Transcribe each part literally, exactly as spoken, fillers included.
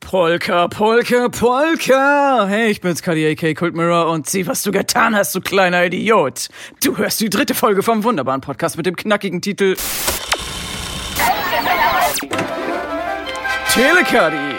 Polka, Polka, Polka! Hey, ich bin's, K D A K Cold Mirror und sieh, was du getan hast, du kleiner Idiot! Du hörst die dritte Folge vom wunderbaren Podcast mit dem knackigen Titel Telecuddy.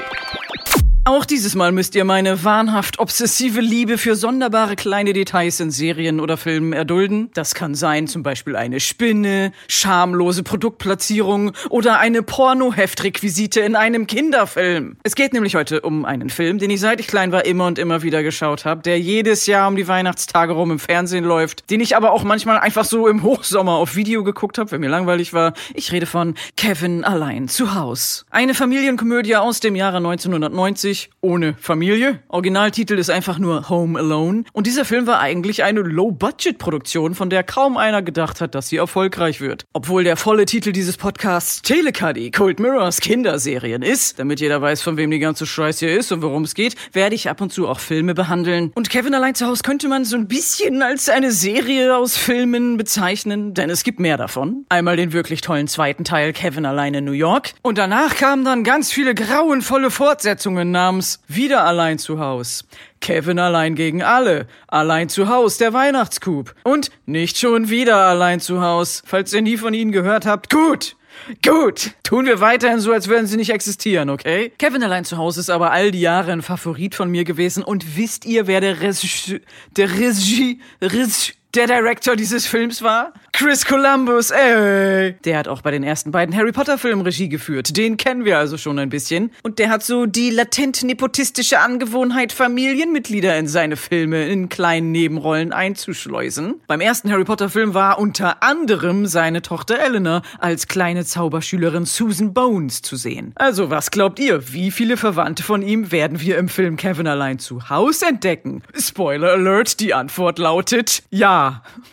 Auch dieses Mal müsst ihr meine wahnhaft obsessive Liebe für sonderbare kleine Details in Serien oder Filmen erdulden. Das kann sein zum Beispiel eine Spinne, schamlose Produktplatzierung oder eine Pornoheftrequisite in einem Kinderfilm. Es geht nämlich heute um einen Film, den ich seit ich klein war immer und immer wieder geschaut habe, der jedes Jahr um die Weihnachtstage rum im Fernsehen läuft, den ich aber auch manchmal einfach so im Hochsommer auf Video geguckt habe, wenn mir langweilig war. Ich rede von Kevin allein zu Haus. Eine Familienkomödie aus dem Jahre neunzehnhundertneunzig. Ohne Familie. Originaltitel ist einfach nur Home Alone. Und dieser Film war eigentlich eine Low-Budget-Produktion, von der kaum einer gedacht hat, dass sie erfolgreich wird. Obwohl der volle Titel dieses Podcasts Telecuddy, Cold Mirrors Kinderserien ist, damit jeder weiß, von wem die ganze Scheiße hier ist und worum es geht, werde ich ab und zu auch Filme behandeln. Und Kevin allein zu Hause könnte man so ein bisschen als eine Serie aus Filmen bezeichnen, denn es gibt mehr davon. Einmal den wirklich tollen zweiten Teil Kevin allein in New York. Und danach kamen dann ganz viele grauenvolle Fortsetzungen namens Wieder allein zu Haus, Kevin allein gegen alle, Allein zu Haus, der Weihnachtscoup und Nicht schon wieder allein zu Haus. Falls ihr nie von ihnen gehört habt, gut! Gut, tun wir weiterhin so, als würden sie nicht existieren, okay? Kevin allein zu Hause ist aber all die Jahre ein Favorit von mir gewesen und wisst ihr, wer der Regie, der Regie, Regie, der Director dieses Films war? Chris Columbus, ey! Der hat auch bei den ersten beiden Harry Potter Filmen Regie geführt. Den kennen wir also schon ein bisschen. Und der hat so die latent nepotistische Angewohnheit, Familienmitglieder in seine Filme in kleinen Nebenrollen einzuschleusen. Beim ersten Harry Potter Film war unter anderem seine Tochter Eleanor als kleine Zauberschülerin Susan Bones zu sehen. Also, was glaubt ihr? Wie viele Verwandte von ihm werden wir im Film Kevin allein zu Haus entdecken? Spoiler Alert, die Antwort lautet ja.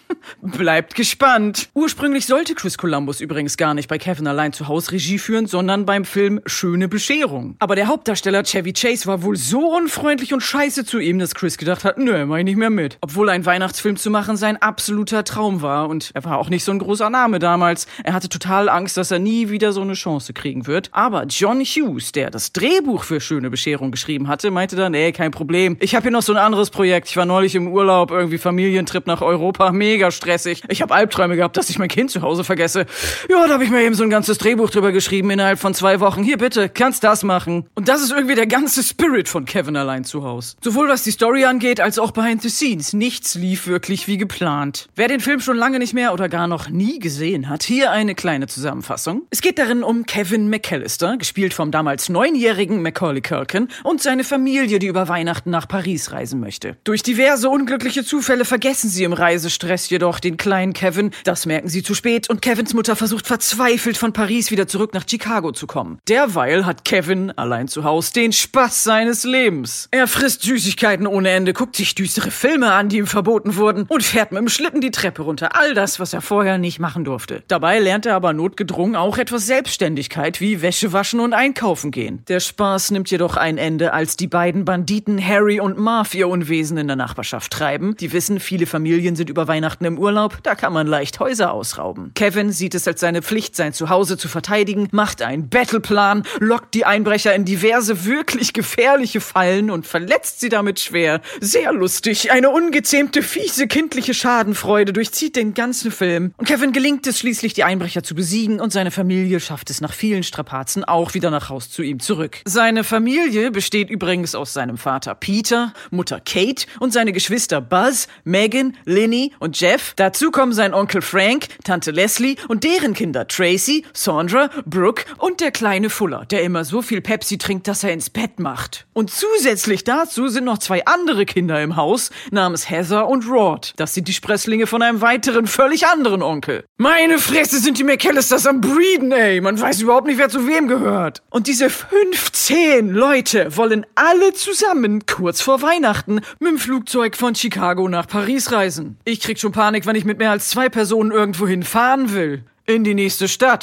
Bleibt gespannt. Ursprünglich sollte Chris Columbus übrigens gar nicht bei Kevin allein zu Haus Regie führen, sondern beim Film Schöne Bescherung. Aber der Hauptdarsteller Chevy Chase war wohl so unfreundlich und scheiße zu ihm, dass Chris gedacht hat, nö, mach ich nicht mehr mit. Obwohl ein Weihnachtsfilm zu machen sein absoluter Traum war und er war auch nicht so ein großer Name damals. Er hatte total Angst, dass er nie wieder so eine Chance kriegen wird. Aber John Hughes, der das Drehbuch für Schöne Bescherung geschrieben hatte, meinte dann, ey, kein Problem. Ich habe hier noch so ein anderes Projekt. Ich war neulich im Urlaub, irgendwie Familientrip nach Europa, mega stressig. Ich habe Albträume gehabt, dass ich mein Kind zu Hause vergesse. Ja, da habe ich mir eben so ein ganzes Drehbuch drüber geschrieben innerhalb von zwei Wochen. Hier bitte, kannst das machen. Und das ist irgendwie der ganze Spirit von Kevin allein zu Haus. Sowohl was die Story angeht, als auch behind the scenes. Nichts lief wirklich wie geplant. Wer den Film schon lange nicht mehr oder gar noch nie gesehen hat, hier eine kleine Zusammenfassung. Es geht darin um Kevin McAllister, gespielt vom damals neunjährigen Macaulay Culkin und seine Familie, die über Weihnachten nach Paris reisen möchte. Durch diverse unglückliche Zufälle vergessen sie im Reisestress jedoch den kleinen Kevin. Das merken sie zu spät und Kevins Mutter versucht verzweifelt von Paris wieder zurück nach Chicago zu kommen. Derweil hat Kevin allein zu Haus den Spaß seines Lebens. Er frisst Süßigkeiten ohne Ende, guckt sich düstere Filme an, die ihm verboten wurden und fährt mit dem Schlitten die Treppe runter. All das, was er vorher nicht machen durfte. Dabei lernt er aber notgedrungen auch etwas Selbstständigkeit wie Wäsche waschen und einkaufen gehen. Der Spaß nimmt jedoch ein Ende, als die beiden Banditen Harry und Marv ihr Unwesen in der Nachbarschaft treiben. Die wissen, viele Familien sind über Weihnachten im Urlaub, da kann man leicht Häuser ausrauben. Kevin sieht es als seine Pflicht, sein Zuhause zu verteidigen, macht einen Battleplan, lockt die Einbrecher in diverse wirklich gefährliche Fallen und verletzt sie damit schwer. Sehr lustig. Eine ungezähmte, fiese, kindliche Schadenfreude durchzieht den ganzen Film. Und Kevin gelingt es schließlich, die Einbrecher zu besiegen und seine Familie schafft es nach vielen Strapazen auch wieder nach Haus zu ihm zurück. Seine Familie besteht übrigens aus seinem Vater Peter, Mutter Kate und seine Geschwister Buzz, Megan, Linny und Jeff. Dazu kommen sein Onkel Frank, Tante Leslie und deren Kinder Tracy, Sandra, Brooke und der kleine Fuller, der immer so viel Pepsi trinkt, dass er ins Bett macht. Und zusätzlich dazu sind noch zwei andere Kinder im Haus, namens Heather und Rod. Das sind die Sprösslinge von einem weiteren, völlig anderen Onkel. Meine Fresse, sind die McAllisters am Breeden, ey! Man weiß überhaupt nicht, wer zu wem gehört. Und diese fünfzehn Leute wollen alle zusammen kurz vor Weihnachten mit dem Flugzeug von Chicago nach Paris reisen. Ich krieg schon Panik, wenn ich mit mehr als zwei Personen irgendwohin fahren will. In die nächste Stadt.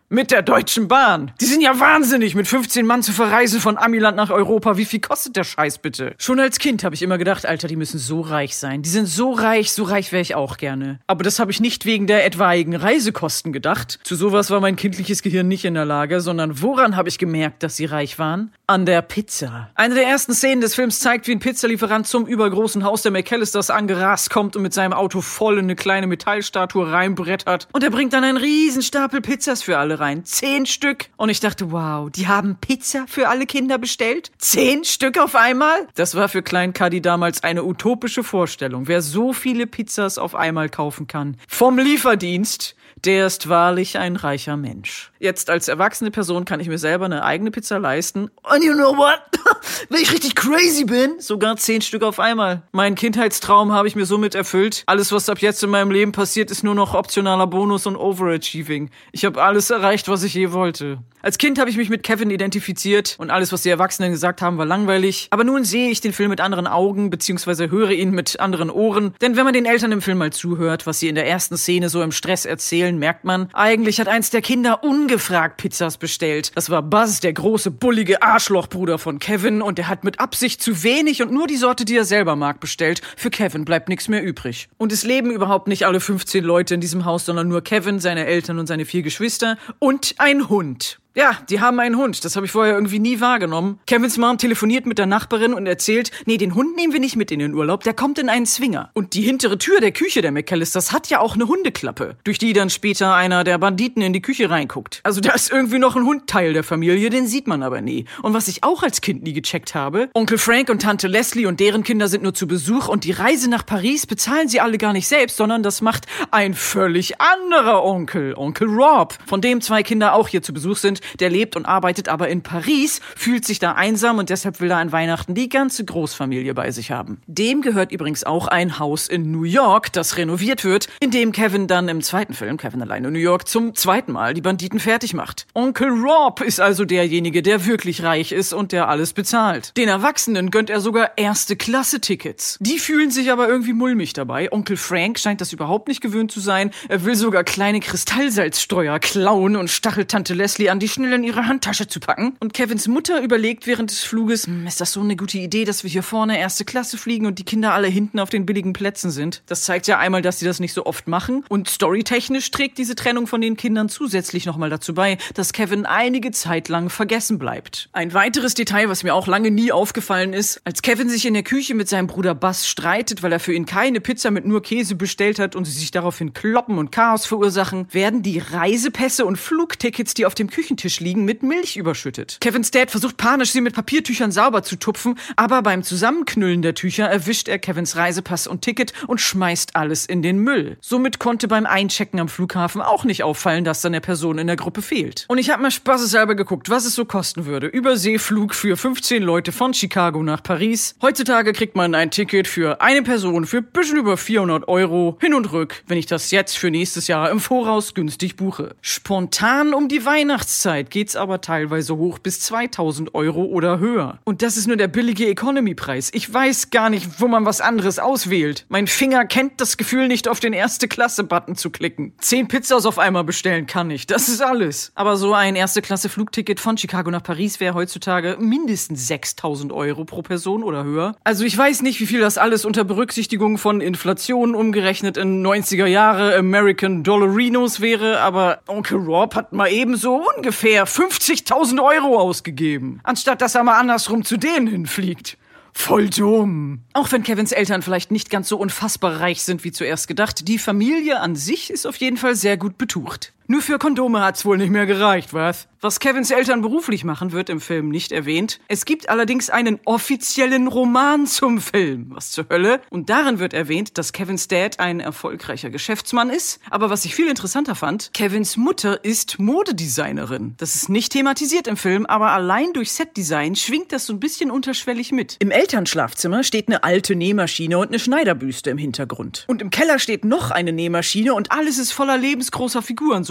Mit der Deutschen Bahn. Die sind ja wahnsinnig, mit fünfzehn Mann zu verreisen von Amiland nach Europa. Wie viel kostet der Scheiß bitte? Schon als Kind habe ich immer gedacht, Alter, die müssen so reich sein. Die sind so reich, so reich wäre ich auch gerne. Aber das habe ich nicht wegen der etwaigen Reisekosten gedacht. Zu sowas war mein kindliches Gehirn nicht in der Lage, sondern woran habe ich gemerkt, dass sie reich waren? An der Pizza. Eine der ersten Szenen des Films zeigt, wie ein Pizzalieferant zum übergroßen Haus der McAllisters angerast kommt und mit seinem Auto voll in eine kleine Metallstatue reinbrettert. Und er bringt dann einen riesen Stapel Pizzas für alle rein. Zehn Stück. Und ich dachte, wow, die haben Pizza für alle Kinder bestellt? Zehn Stück auf einmal? Das war für Klein Cuddy damals eine utopische Vorstellung. Wer so viele Pizzas auf einmal kaufen kann. Vom Lieferdienst, der ist wahrlich ein reicher Mensch. Jetzt als erwachsene Person kann ich mir selber eine eigene Pizza leisten. And you know what? Wenn ich richtig crazy bin, sogar zehn Stück auf einmal. Meinen Kindheitstraum habe ich mir somit erfüllt. Alles, was ab jetzt in meinem Leben passiert, ist nur noch optionaler Bonus und Overachieving. Ich habe alles erreicht, was ich je wollte. Als Kind habe ich mich mit Kevin identifiziert und alles, was die Erwachsenen gesagt haben, war langweilig. Aber nun sehe ich den Film mit anderen Augen, beziehungsweise höre ihn mit anderen Ohren. Denn wenn man den Eltern im Film mal zuhört, was sie in der ersten Szene so im Stress erzählen, merkt man, eigentlich hat eins der Kinder ungefragt Pizzas bestellt. Das war Buzz, der große, bullige Arschlochbruder von Kevin, und er hat mit Absicht zu wenig und nur die Sorte, die er selber mag, bestellt. Für Kevin bleibt nichts mehr übrig. Und es leben überhaupt nicht alle fünfzehn Leute in diesem Haus, sondern nur Kevin, seine Eltern und seine vier Geschwister und ein Hund. Ja, die haben einen Hund. Das habe ich vorher irgendwie nie wahrgenommen. Kevins Mom telefoniert mit der Nachbarin und erzählt, nee, den Hund nehmen wir nicht mit in den Urlaub, der kommt in einen Zwinger. Und die hintere Tür der Küche der McAllisters hat ja auch eine Hundeklappe, durch die dann später einer der Banditen in die Küche reinguckt. Also da ist irgendwie noch ein Hund Teil der Familie, den sieht man aber nie. Und was ich auch als Kind nie gecheckt habe, Onkel Frank und Tante Leslie und deren Kinder sind nur zu Besuch und die Reise nach Paris bezahlen sie alle gar nicht selbst, sondern das macht ein völlig anderer Onkel, Onkel Rob, von dem zwei Kinder auch hier zu Besuch sind. Der lebt und arbeitet aber in Paris, fühlt sich da einsam und deshalb will er an Weihnachten die ganze Großfamilie bei sich haben. Dem gehört übrigens auch ein Haus in New York, das renoviert wird, in dem Kevin dann im zweiten Film, Kevin allein in New York, zum zweiten Mal die Banditen fertig macht. Onkel Rob ist also derjenige, der wirklich reich ist und der alles bezahlt. Den Erwachsenen gönnt er sogar Erste-Klasse-Tickets. Die fühlen sich aber irgendwie mulmig dabei. Onkel Frank scheint das überhaupt nicht gewöhnt zu sein. Er will sogar kleine Kristallsalzstreuer klauen und stachelt Tante Leslie an, die schnell in ihre Handtasche zu packen. Und Kevins Mutter überlegt während des Fluges, hm, ist das so eine gute Idee, dass wir hier vorne erste Klasse fliegen und die Kinder alle hinten auf den billigen Plätzen sind? Das zeigt ja einmal, dass sie das nicht so oft machen. Und storytechnisch trägt diese Trennung von den Kindern zusätzlich nochmal dazu bei, dass Kevin einige Zeit lang vergessen bleibt. Ein weiteres Detail, was mir auch lange nie aufgefallen ist, als Kevin sich in der Küche mit seinem Bruder Buzz streitet, weil er für ihn keine Pizza mit nur Käse bestellt hat und sie sich daraufhin kloppen und Chaos verursachen, werden die Reisepässe und Flugtickets, die auf dem Küchentisch liegen, mit Milch überschüttet. Kevins Dad versucht panisch, sie mit Papiertüchern sauber zu tupfen, aber beim Zusammenknüllen der Tücher erwischt er Kevins Reisepass und Ticket und schmeißt alles in den Müll. Somit konnte beim Einchecken am Flughafen auch nicht auffallen, dass da eine Person in der Gruppe fehlt. Und ich habe mal spaßeshalber geguckt, was es so kosten würde. Überseeflug für fünfzehn Leute von Chicago nach Paris. Heutzutage kriegt man ein Ticket für eine Person für ein bisschen über vierhundert Euro hin und rück, wenn ich das jetzt für nächstes Jahr im Voraus günstig buche. Spontan um die Weihnachtszeit geht's aber teilweise hoch bis zweitausend Euro oder höher. Und das ist nur der billige Economy-Preis. Ich weiß gar nicht, wo man was anderes auswählt. Mein Finger kennt das Gefühl nicht, auf den Erste-Klasse-Button zu klicken. Zehn Pizzas auf einmal bestellen kann ich. Das ist alles. Aber so ein Erste-Klasse-Flugticket von Chicago nach Paris wäre heutzutage mindestens sechstausend Euro pro Person oder höher. Also ich weiß nicht, wie viel das alles unter Berücksichtigung von Inflation umgerechnet in neunziger Jahre American Dollarinos wäre, aber Onkel Rob hat mal ebenso ungefähr fünfzigtausend Euro ausgegeben, anstatt dass er mal andersrum zu denen hinfliegt. Voll dumm. Auch wenn Kevins Eltern vielleicht nicht ganz so unfassbar reich sind wie zuerst gedacht, die Familie an sich ist auf jeden Fall sehr gut betucht. Nur für Kondome hat's wohl nicht mehr gereicht, was? Was Kevins Eltern beruflich machen, wird im Film nicht erwähnt. Es gibt allerdings einen offiziellen Roman zum Film. Was zur Hölle? Und darin wird erwähnt, dass Kevins Dad ein erfolgreicher Geschäftsmann ist. Aber was ich viel interessanter fand, Kevins Mutter ist Modedesignerin. Das ist nicht thematisiert im Film, aber allein durch Setdesign schwingt das so ein bisschen unterschwellig mit. Im Elternschlafzimmer steht eine alte Nähmaschine und eine Schneiderbüste im Hintergrund. Und im Keller steht noch eine Nähmaschine und alles ist voller lebensgroßer Figuren, so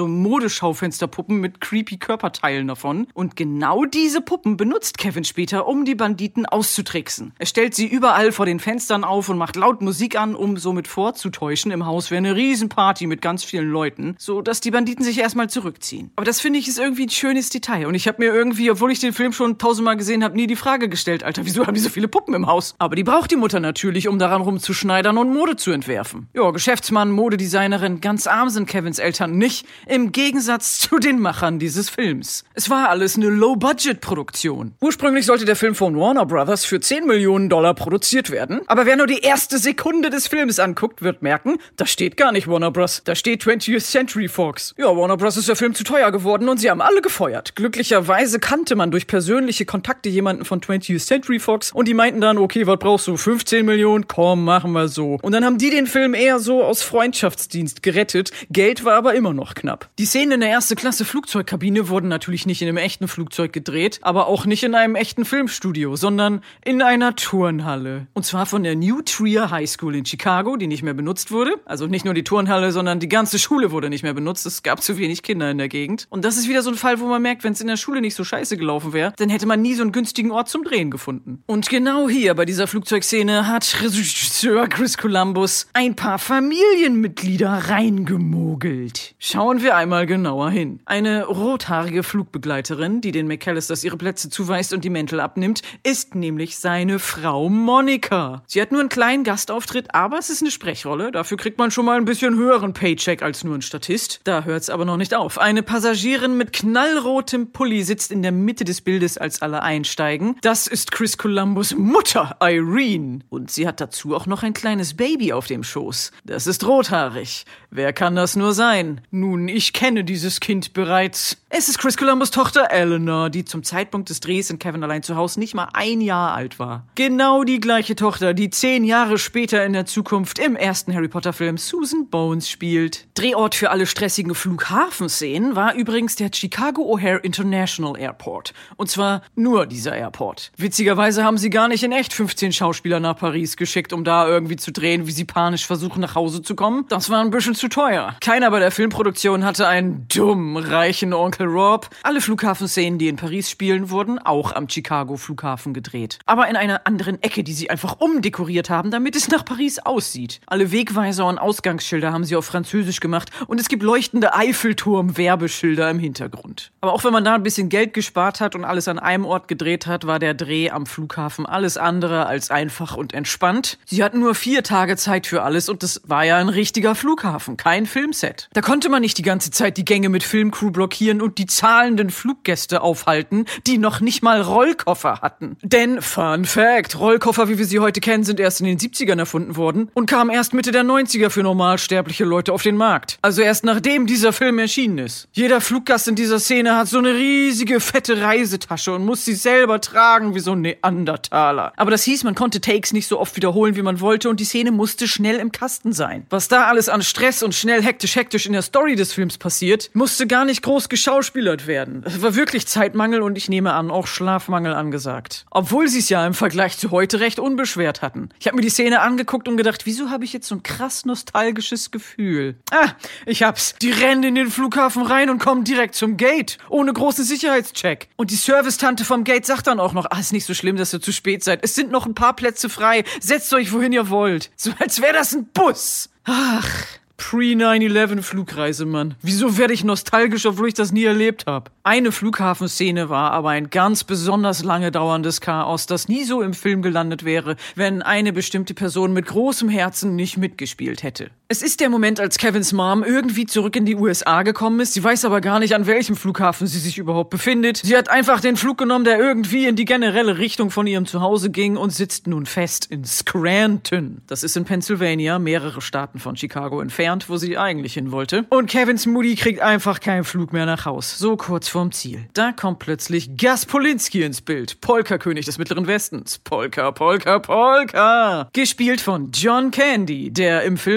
so Modeschaufensterpuppen mit creepy Körperteilen davon. Und genau diese Puppen benutzt Kevin später, um die Banditen auszutricksen. Er stellt sie überall vor den Fenstern auf und macht laut Musik an, um somit vorzutäuschen, im Haus wäre eine Riesenparty mit ganz vielen Leuten, so dass die Banditen sich erstmal zurückziehen. Aber das finde ich ist irgendwie ein schönes Detail. Und ich habe mir irgendwie, obwohl ich den Film schon tausendmal gesehen habe, nie die Frage gestellt, Alter, wieso haben die so viele Puppen im Haus? Aber die braucht die Mutter natürlich, um daran rumzuschneidern und Mode zu entwerfen. Ja, Geschäftsmann, Modedesignerin, ganz arm sind Kevins Eltern nicht, im Gegensatz zu den Machern dieses Films. Es war alles eine Low-Budget-Produktion. Ursprünglich sollte der Film von Warner Brothers für zehn Millionen Dollar produziert werden, aber wer nur die erste Sekunde des Films anguckt, wird merken, da steht gar nicht Warner Bros., da steht twentieth Century Fox. Ja, Warner Bros. Ist der Film zu teuer geworden und sie haben alle gefeuert. Glücklicherweise kannte man durch persönliche Kontakte jemanden von twentieth Century Fox und die meinten dann, okay, was brauchst du, fünfzehn Millionen? Komm, machen wir so. Und dann haben die den Film eher so aus Freundschaftsdienst gerettet, Geld war aber immer noch knapp. Die Szenen in der erste Klasse Flugzeugkabine wurden natürlich nicht in einem echten Flugzeug gedreht, aber auch nicht in einem echten Filmstudio, sondern in einer Turnhalle. Und zwar von der New Trier High School in Chicago, die nicht mehr benutzt wurde. Also nicht nur die Turnhalle, sondern die ganze Schule wurde nicht mehr benutzt. Es gab zu wenig Kinder in der Gegend. Und das ist wieder so ein Fall, wo man merkt, wenn es in der Schule nicht so scheiße gelaufen wäre, dann hätte man nie so einen günstigen Ort zum Drehen gefunden. Und genau hier bei dieser Flugzeugszene hat Regisseur Chris Columbus ein paar Familienmitglieder reingemogelt. Schauen wir einmal genauer hin. Eine rothaarige Flugbegleiterin, die den McAllisters ihre Plätze zuweist und die Mäntel abnimmt, ist nämlich seine Frau Monica. Sie hat nur einen kleinen Gastauftritt, aber es ist eine Sprechrolle. Dafür kriegt man schon mal ein bisschen höheren Paycheck als nur ein Statist. Da hört's aber noch nicht auf. Eine Passagierin mit knallrotem Pulli sitzt in der Mitte des Bildes, als alle einsteigen. Das ist Chris Columbus' Mutter, Irene. Und sie hat dazu auch noch ein kleines Baby auf dem Schoß. Das ist rothaarig. Wer kann das nur sein? Nun, ich kenne dieses Kind bereits. Es ist Chris Columbus' Tochter Eleanor, die zum Zeitpunkt des Drehs in Kevin allein zu Hause nicht mal ein Jahr alt war. Genau die gleiche Tochter, die zehn Jahre später in der Zukunft im ersten Harry Potter-Film Susan Bones spielt. Drehort für alle stressigen Flughafenszenen war übrigens der Chicago O'Hare International Airport. Und zwar nur dieser Airport. Witzigerweise haben sie gar nicht in echt fünfzehn Schauspieler nach Paris geschickt, um da irgendwie zu drehen, wie sie panisch versuchen, nach Hause zu kommen. Das war ein bisschen zu teuer. Keiner bei der Filmproduktion hatte einen dummen, reichen Onkel Rob. Alle Flughafenszenen, die in Paris spielen, wurden auch am Chicago Flughafen gedreht. Aber in einer anderen Ecke, die sie einfach umdekoriert haben, damit es nach Paris aussieht. Alle Wegweiser und Ausgangsschilder haben sie auf Französisch gemacht und es gibt leuchtende Eiffelturm-Werbeschilder im Hintergrund. Aber auch wenn man da ein bisschen Geld gespart hat und alles an einem Ort gedreht hat, war der Dreh am Flughafen alles andere als einfach und entspannt. Sie hatten nur vier Tage Zeit für alles und das war ja ein richtiger Flughafen, kein Filmset. Da konnte man nicht die ganze Zeit die Gänge mit Filmcrew blockieren und die zahlenden Fluggäste aufhalten, die noch nicht mal Rollkoffer hatten. Denn, Fun Fact, Rollkoffer, wie wir sie heute kennen, sind erst in den siebzigern erfunden worden und kamen erst Mitte der neunziger für normalsterbliche Leute auf den Markt. Also erst nachdem dieser Film erschienen ist. Jeder Fluggast in dieser Szene hat so eine riesige, fette Reisetasche und muss sie selber tragen wie so ein Neandertaler. Aber das hieß, man konnte Takes nicht so oft wiederholen, wie man wollte und die Szene musste schnell im Kasten sein. Was da alles an Stress und schnell hektisch hektisch in der Story des Films passiert, musste gar nicht groß geschauspielert werden. Es war wirklich Zeitmangel und ich nehme an, auch Schlafmangel angesagt. Obwohl sie es ja im Vergleich zu heute recht unbeschwert hatten. Ich habe mir die Szene angeguckt und gedacht, wieso habe ich jetzt so ein krass nostalgisches Gefühl? Ah, ich hab's. Die rennen in den Flughafen rein und kommen direkt zum Gate. Ohne großen Sicherheitscheck. Und die Servicetante vom Gate sagt dann auch noch, ah, ist nicht so schlimm, dass ihr zu spät seid. Es sind noch ein paar Plätze frei. Setzt euch, wohin ihr wollt. So als wäre das ein Bus. Ach, Pre nine eleven Flugreise, Mann. Wieso werde ich nostalgisch, obwohl ich das nie erlebt habe? Eine Flughafenszene war aber ein ganz besonders lange dauerndes Chaos, das nie so im Film gelandet wäre, wenn eine bestimmte Person mit großem Herzen nicht mitgespielt hätte. Es ist der Moment, als Kevins Mom irgendwie zurück in die U S A gekommen ist. Sie weiß aber gar nicht, an welchem Flughafen sie sich überhaupt befindet. Sie hat einfach den Flug genommen, der irgendwie in die generelle Richtung von ihrem Zuhause ging und sitzt nun fest in Scranton. Das ist in Pennsylvania, mehrere Staaten von Chicago entfernt, wo sie eigentlich hin wollte. Und Kevins Mutti kriegt einfach keinen Flug mehr nach Haus. So kurz vorm Ziel. Da kommt plötzlich Gus Polinski ins Bild. Polka-König des Mittleren Westens. Polka, Polka, Polka. Gespielt von John Candy, der im Film ein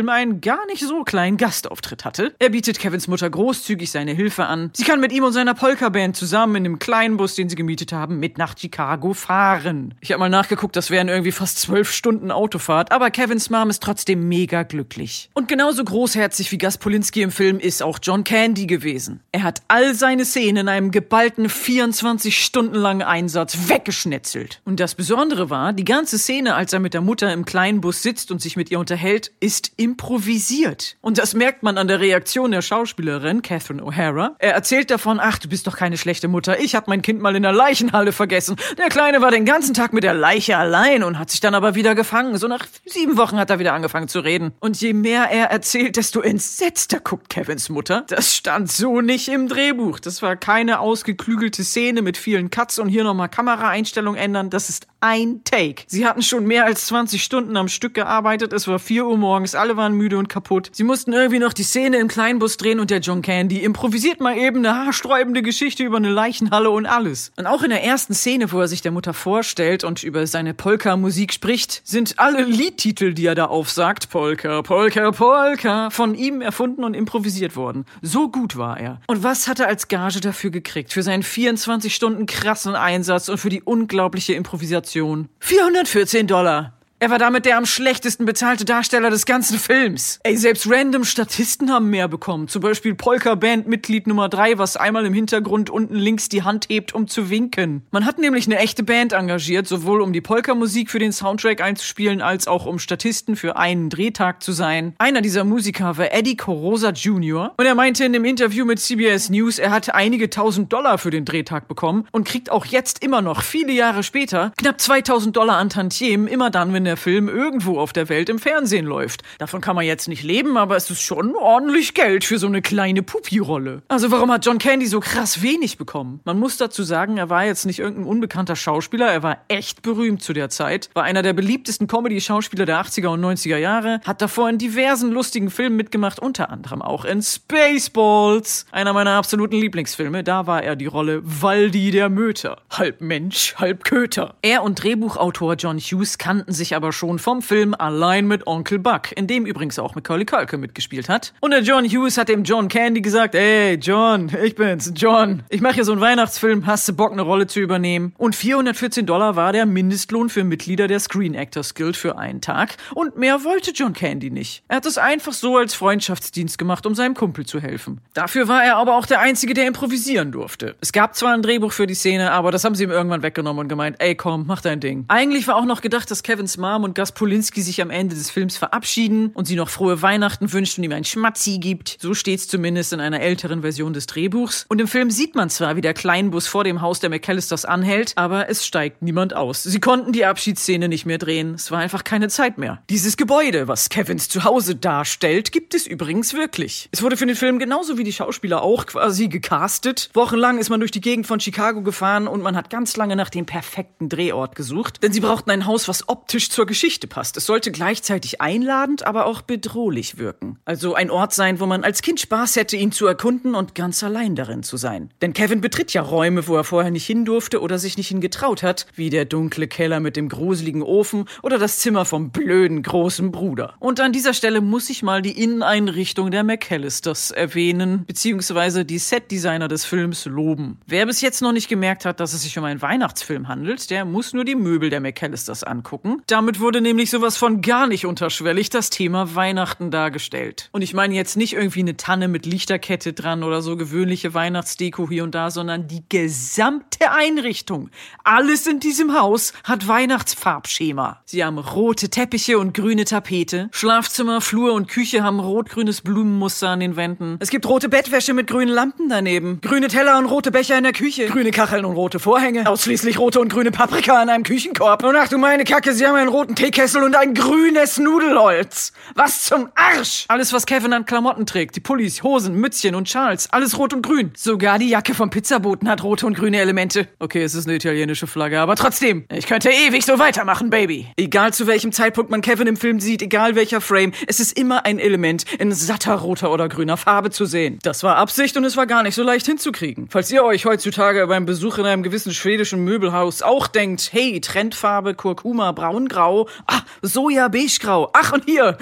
gar nicht so kleinen Gastauftritt hatte. Er bietet Kevins Mutter großzügig seine Hilfe an. Sie kann mit ihm und seiner Polka-Band zusammen in einem kleinen Bus, den sie gemietet haben, mit nach Chicago fahren. Ich habe mal nachgeguckt, das wären irgendwie fast zwölf Stunden Autofahrt, aber Kevins Mom ist trotzdem mega glücklich. Und genauso großherzig wie Gus Polinski im Film ist auch John Candy gewesen. Er hat all seine Szenen in einem geballten vierundzwanzig Stunden langen Einsatz weggeschnetzelt. Und das Besondere war, die ganze Szene, als er mit der Mutter im kleinen Bus sitzt und sich mit ihr unterhält, ist improvisiert. Und das merkt man an der Reaktion der Schauspielerin, Catherine O'Hara. Er erzählt davon, ach, du bist doch keine schlechte Mutter, ich hab mein Kind mal in der Leichenhalle vergessen. Der Kleine war den ganzen Tag mit der Leiche allein und hat sich dann aber wieder gefangen. So nach sieben Wochen hat er wieder angefangen zu reden. Und je mehr er erzählt, desto entsetzter guckt Kevins Mutter. Das stand so nicht im Drehbuch. Das war keine ausgeklügelte Szene mit vielen Cuts und hier nochmal Kameraeinstellungen ändern. Das ist ein Take. Sie hatten schon mehr als zwanzig Stunden am Stück gearbeitet. Es war vier Uhr morgens, alle waren müde und kaputt. Sie mussten irgendwie noch die Szene im Kleinbus drehen und der John Candy improvisiert mal eben eine haarsträubende Geschichte über eine Leichenhalle und alles. Und auch in der ersten Szene, wo er sich der Mutter vorstellt und über seine Polka-Musik spricht, sind alle Liedtitel, die er da aufsagt, Polka, Polka, Polka, von ihm erfunden und improvisiert worden. So gut war er. Und was hat er als Gage dafür gekriegt? Für seinen vierundzwanzig Stunden krassen Einsatz und für die unglaubliche Improvisation? vierhundertvierzehn Dollar. Er war damit der am schlechtesten bezahlte Darsteller des ganzen Films. Ey, selbst random Statisten haben mehr bekommen. Zum Beispiel Polka-Band-Mitglied Nummer drei, was einmal im Hintergrund unten links die Hand hebt, um zu winken. Man hat nämlich eine echte Band engagiert, sowohl um die Polka-Musik für den Soundtrack einzuspielen, als auch um Statisten für einen Drehtag zu sein. Einer dieser Musiker war Eddie Corosa Junior Und er meinte in dem Interview mit C B S News, er hatte einige tausend Dollar für den Drehtag bekommen und kriegt auch jetzt immer noch, viele Jahre später, knapp zweitausend Dollar an Tantiemen, immer dann, wenn der Film irgendwo auf der Welt im Fernsehen läuft. Davon kann man jetzt nicht leben, aber es ist schon ordentlich Geld für so eine kleine Pupi-Rolle. Also warum hat John Candy so krass wenig bekommen? Man muss dazu sagen, er war jetzt nicht irgendein unbekannter Schauspieler, er war echt berühmt zu der Zeit, war einer der beliebtesten Comedy-Schauspieler der achtziger und neunziger Jahre, hat davor in diversen lustigen Filmen mitgemacht, unter anderem auch in Spaceballs, einer meiner absoluten Lieblingsfilme. Da war er die Rolle Waldi der Möter. Halb Mensch, halb Köter. Er und Drehbuchautor John Hughes kannten sich aber schon vom Film Allein mit Onkel Buck, in dem übrigens auch Macaulay Culkin mitgespielt hat. Und der John Hughes hat dem John Candy gesagt, ey John, ich bin's, John. Ich mache hier so einen Weihnachtsfilm, hast du Bock, eine Rolle zu übernehmen? Und vierhundertvierzehn Dollar war der Mindestlohn für Mitglieder der Screen Actors Guild für einen Tag. Und mehr wollte John Candy nicht. Er hat es einfach so als Freundschaftsdienst gemacht, um seinem Kumpel zu helfen. Dafür war er aber auch der Einzige, der improvisieren durfte. Es gab zwar ein Drehbuch für die Szene, aber das haben sie ihm irgendwann weggenommen und gemeint, ey komm, mach dein Ding. Eigentlich war auch noch gedacht, dass Kevins Mom und Gus Polinski sich am Ende des Films verabschieden und sie noch frohe Weihnachten wünscht und ihm ein Schmatzi gibt. So steht's zumindest in einer älteren Version des Drehbuchs. Und im Film sieht man zwar, wie der Kleinbus vor dem Haus der McAllisters anhält, aber es steigt niemand aus. Sie konnten die Abschiedsszene nicht mehr drehen. Es war einfach keine Zeit mehr. Dieses Gebäude, was Kevins Zuhause darstellt, gibt es übrigens wirklich. Es wurde für den Film genauso wie die Schauspieler auch quasi gecastet. Wochenlang ist man durch die Gegend von Chicago gefahren und man hat ganz lange nach dem perfekten Drehort gesucht. Denn sie brauchten ein Haus, was optisch zur Geschichte passt. Es sollte gleichzeitig einladend, aber auch bedrohlich wirken. Also ein Ort sein, wo man als Kind Spaß hätte, ihn zu erkunden und ganz allein darin zu sein. Denn Kevin betritt ja Räume, wo er vorher nicht hin durfte oder sich nicht hingetraut hat, wie der dunkle Keller mit dem gruseligen Ofen oder das Zimmer vom blöden großen Bruder. Und an dieser Stelle muss ich mal die Inneneinrichtung der McAllisters erwähnen, beziehungsweise die Setdesigner des Films loben. Wer bis jetzt noch nicht gemerkt hat, dass es sich um einen Weihnachtsfilm handelt, der muss nur die Möbel der McAllisters angucken. Damit wurde nämlich sowas von gar nicht unterschwellig das Thema Weihnachten dargestellt. Und ich meine jetzt nicht irgendwie eine Tanne mit Lichterkette dran oder so gewöhnliche Weihnachtsdeko hier und da, sondern die gesamte Einrichtung. Alles in diesem Haus hat Weihnachtsfarbschema. Sie haben rote Teppiche und grüne Tapete. Schlafzimmer, Flur und Küche haben rot-grünes Blumenmuster an den Wänden. Es gibt rote Bettwäsche mit grünen Lampen daneben. Grüne Teller und rote Becher in der Küche. Grüne Kacheln und rote Vorhänge. Ausschließlich rote und grüne Paprika in einem Küchenkorb. Und ach du meine Kacke, sie haben einen roten Teekessel und ein grünes Nudelholz. Was zum Arsch? Alles, was Kevin an Klamotten trägt, die Pullis, Hosen, Mützchen und Schals, alles rot und grün. Sogar die Jacke vom Pizzaboten hat rote und grüne Elemente. Okay, es ist eine italienische Flagge, aber trotzdem, ich könnte ewig so weitermachen, Baby. Egal zu welchem Zeitpunkt man Kevin im Film sieht, egal welcher Frame, es ist immer ein Element in satter roter oder grüner Farbe zu sehen. Das war Absicht und es war gar nicht so leicht hinzukriegen. Falls ihr euch heutzutage beim Besuch in einem gewissen schwedischen Möbelhaus auch denkt, hey, Trendfarbe, Kurkuma, braungrau, ah, Soja, beigegrau, ach und hier,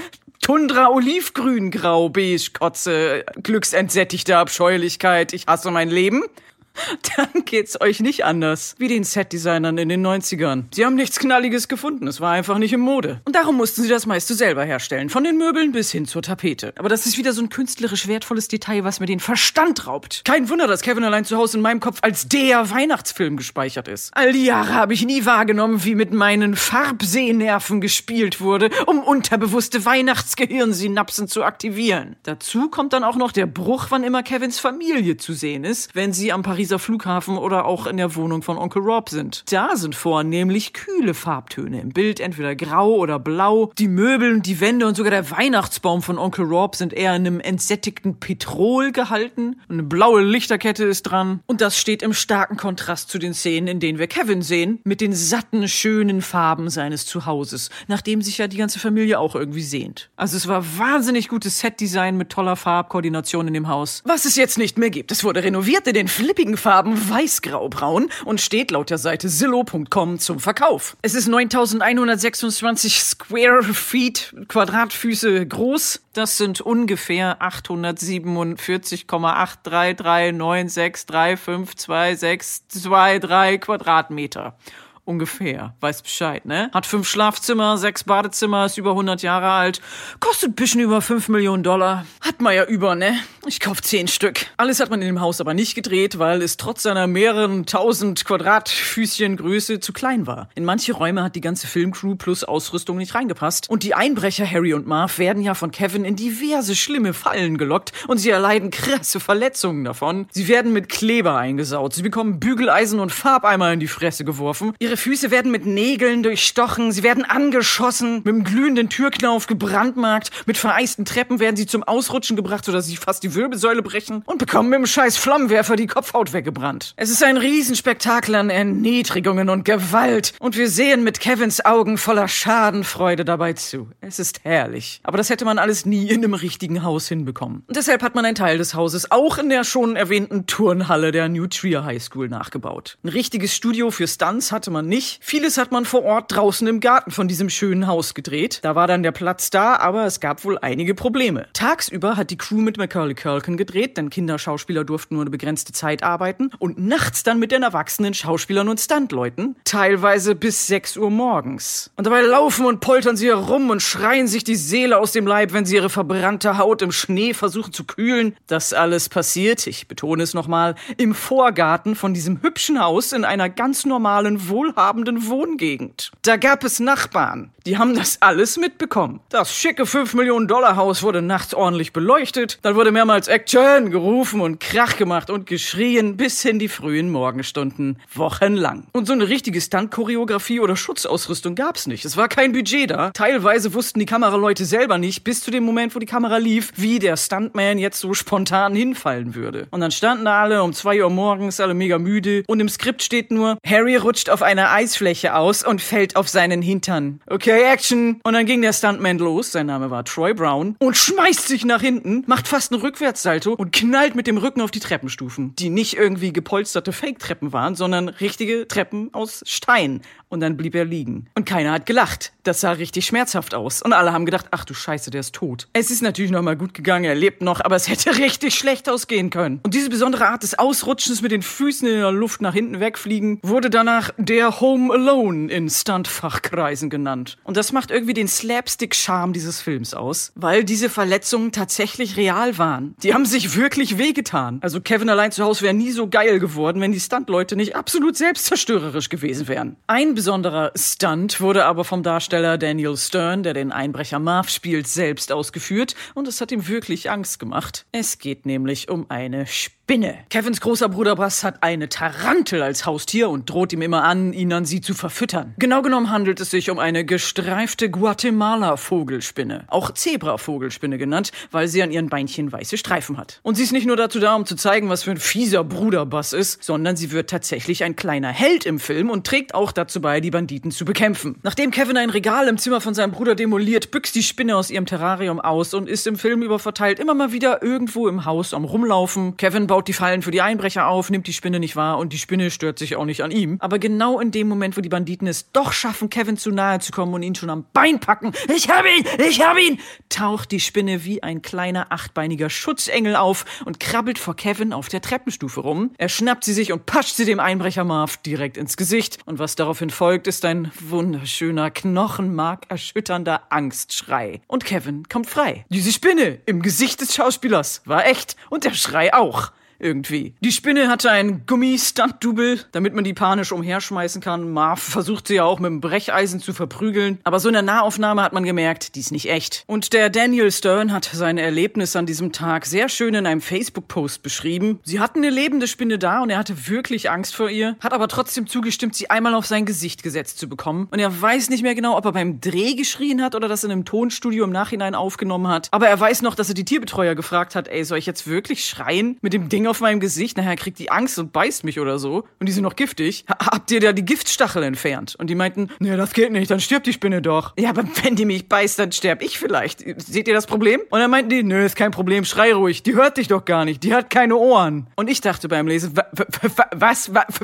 Tundra, Olivgrün, Grau, Beige, Kotze, glücksentsättigte Abscheulichkeit, ich hasse mein Leben. Dann geht's euch nicht anders wie den Setdesignern in den neunzigern. Sie haben nichts Knalliges gefunden, es war einfach nicht in Mode. Und darum mussten sie das meiste selber herstellen, von den Möbeln bis hin zur Tapete. Aber das ist wieder so ein künstlerisch wertvolles Detail, was mir den Verstand raubt. Kein Wunder, dass Kevin allein zu Hause in meinem Kopf als der Weihnachtsfilm gespeichert ist. All die Jahre habe ich nie wahrgenommen, wie mit meinen Farbsehnerven gespielt wurde, um unterbewusste Weihnachtsgehirnsynapsen zu aktivieren. Dazu kommt dann auch noch der Bruch, wann immer Kevins Familie zu sehen ist, wenn sie am Pariser Flughafen oder auch in der Wohnung von Onkel Rob sind. Da sind vornehmlich kühle Farbtöne im Bild, entweder grau oder blau. Die Möbel und die Wände und sogar der Weihnachtsbaum von Onkel Rob sind eher in einem entsättigten Petrol gehalten. Eine blaue Lichterkette ist dran. Und das steht im starken Kontrast zu den Szenen, in denen wir Kevin sehen, mit den satten, schönen Farben seines Zuhauses, nachdem sich ja die ganze Familie auch irgendwie sehnt. Also es war wahnsinnig gutes Setdesign mit toller Farbkoordination in dem Haus. Was es jetzt nicht mehr gibt. Es wurde renoviert in den flippigen Farben weiß-grau-braun und steht laut der Seite Zillow Punkt com zum Verkauf. Es ist neuntausendeinhundertsechsundzwanzig Square Feet, Quadratfüße groß. Das sind ungefähr achthundertsiebenundvierzig Komma acht drei drei neun sechs drei fünf zwei sechs zwei drei Quadratmeter. Ungefähr. Weiß Bescheid, ne? Hat fünf Schlafzimmer, sechs Badezimmer, ist über hundert Jahre alt. Kostet ein bisschen über fünf Millionen Dollar. Hat man ja über, ne? Ich kauf zehn Stück. Alles hat man in dem Haus aber nicht gedreht, weil es trotz seiner mehreren tausend Quadratfüßchen Größe zu klein war. In manche Räume hat die ganze Filmcrew plus Ausrüstung nicht reingepasst. Und die Einbrecher Harry und Marv werden ja von Kevin in diverse schlimme Fallen gelockt und sie erleiden krasse Verletzungen davon. Sie werden mit Kleber eingesaut. Sie bekommen Bügeleisen und Farbeimer in die Fresse geworfen. Ihre Füße werden mit Nägeln durchstochen, sie werden angeschossen, mit einem glühenden Türknauf gebrandmarkt, mit vereisten Treppen werden sie zum Ausrutschen gebracht, sodass sie fast die Wirbelsäule brechen und bekommen mit dem scheiß Flammenwerfer die Kopfhaut weggebrannt. Es ist ein Riesenspektakel an Erniedrigungen und Gewalt und wir sehen mit Kevins Augen voller Schadenfreude dabei zu. Es ist herrlich. Aber das hätte man alles nie in einem richtigen Haus hinbekommen. Und deshalb hat man einen Teil des Hauses auch in der schon erwähnten Turnhalle der New Trier High School nachgebaut. Ein richtiges Studio für Stunts hatte man nicht. Vieles hat man vor Ort draußen im Garten von diesem schönen Haus gedreht. Da war dann der Platz da, aber es gab wohl einige Probleme. Tagsüber hat die Crew mit Macaulay Culkin gedreht, denn Kinderschauspieler durften nur eine begrenzte Zeit arbeiten. Und nachts dann mit den erwachsenen Schauspielern und Stuntleuten. Teilweise bis sechs Uhr morgens. Und dabei laufen und poltern sie herum und schreien sich die Seele aus dem Leib, wenn sie ihre verbrannte Haut im Schnee versuchen zu kühlen. Das alles passiert, ich betone es nochmal, im Vorgarten von diesem hübschen Haus in einer ganz normalen, wohlhabenden Wohngegend. Da gab es Nachbarn. Die haben das alles mitbekommen. Das schicke fünf Millionen Dollar Haus wurde nachts ordentlich beleuchtet. Dann wurde mehrmals Action gerufen und Krach gemacht und geschrien bis in die frühen Morgenstunden. Wochenlang. Und so eine richtige Stunt-Choreografie oder Schutzausrüstung gab's nicht. Es war kein Budget da. Teilweise wussten die Kameraleute selber nicht, bis zu dem Moment, wo die Kamera lief, wie der Stuntman jetzt so spontan hinfallen würde. Und dann standen da alle um zwei Uhr morgens, alle mega müde. Und im Skript steht nur, Harry rutscht auf einer Eisfläche aus und fällt auf seinen Hintern. Okay, Action! Und dann ging der Stuntman los, sein Name war Troy Brown, und schmeißt sich nach hinten, macht fast einen Rückwärtssalto und knallt mit dem Rücken auf die Treppenstufen, die nicht irgendwie gepolsterte Fake-Treppen waren, sondern richtige Treppen aus Stein. Und dann blieb er liegen. Und keiner hat gelacht. Das sah richtig schmerzhaft aus. Und alle haben gedacht, ach du Scheiße, der ist tot. Es ist natürlich noch mal gut gegangen, er lebt noch, aber es hätte richtig schlecht ausgehen können. Und diese besondere Art des Ausrutschens mit den Füßen in der Luft nach hinten wegfliegen, wurde danach der Home Alone in Stuntfachkreisen genannt. Und das macht irgendwie den Slapstick-Charme dieses Films aus, weil diese Verletzungen tatsächlich real waren. Die haben sich wirklich wehgetan. Also Kevin allein zu Hause wäre nie so geil geworden, wenn die Stuntleute nicht absolut selbstzerstörerisch gewesen wären. Ein besonderer Stunt wurde aber vom Darsteller Daniel Stern, der den Einbrecher Marv spielt, selbst ausgeführt und es hat ihm wirklich Angst gemacht. Es geht nämlich um eine Spinne. Kevins großer Bruder Buzz hat eine Tarantel als Haustier und droht ihm immer an, ihn an sie zu verfüttern. Genau genommen handelt es sich um eine gestreifte Guatemala-Vogelspinne, auch Zebra-Vogelspinne genannt, weil sie an ihren Beinchen weiße Streifen hat. Und sie ist nicht nur dazu da, um zu zeigen, was für ein fieser Bruder Buzz ist, sondern sie wird tatsächlich ein kleiner Held im Film und trägt auch dazu bei, die Banditen zu bekämpfen. Nachdem Kevin ein Regal im Zimmer von seinem Bruder demoliert, büchst die Spinne aus ihrem Terrarium aus und ist im Film über verteilt immer mal wieder irgendwo im Haus am Rumlaufen. Kevin baut die Fallen für die Einbrecher auf, nimmt die Spinne nicht wahr und die Spinne stört sich auch nicht an ihm. Aber genau in dem Moment, wo die Banditen es doch schaffen, Kevin zu nahe zu kommen und ihn schon am Bein packen, ich hab ihn, ich hab ihn, taucht die Spinne wie ein kleiner achtbeiniger Schutzengel auf und krabbelt vor Kevin auf der Treppenstufe rum. Er schnappt sie sich und pascht sie dem Einbrecher Marv direkt ins Gesicht. Und was daraufhin folgt, ist ein wunderschöner, knochenmarkerschütternder Angstschrei. Und Kevin kommt frei. Diese Spinne im Gesicht des Schauspielers war echt und der Schrei auch. Irgendwie. Die Spinne hatte ein Gummi-Stunt-Double, damit man die panisch umherschmeißen kann. Marv versucht sie ja auch mit dem Brecheisen zu verprügeln. Aber so in der Nahaufnahme hat man gemerkt, die ist nicht echt. Und der Daniel Stern hat seine Erlebnisse an diesem Tag sehr schön in einem Facebook-Post beschrieben. Sie hatten eine lebende Spinne da und er hatte wirklich Angst vor ihr, hat aber trotzdem zugestimmt, sie einmal auf sein Gesicht gesetzt zu bekommen. Und er weiß nicht mehr genau, ob er beim Dreh geschrien hat oder das in einem Tonstudio im Nachhinein aufgenommen hat. Aber er weiß noch, dass er die Tierbetreuer gefragt hat, ey, soll ich jetzt wirklich schreien mit dem Ding auf meinem Gesicht? Nachher kriegt die Angst und beißt mich oder so. Und die sind noch giftig. Ha- habt ihr da die Giftstachel entfernt? Und die meinten, nee, das geht nicht, dann stirbt die Spinne doch. Ja, aber wenn die mich beißt, dann sterb ich vielleicht. Seht ihr das Problem? Und dann meinten die, nö, ist kein Problem, schrei ruhig. Die hört dich doch gar nicht. Die hat keine Ohren. Und ich dachte beim Lesen, wa- wa- wa- was? Wa-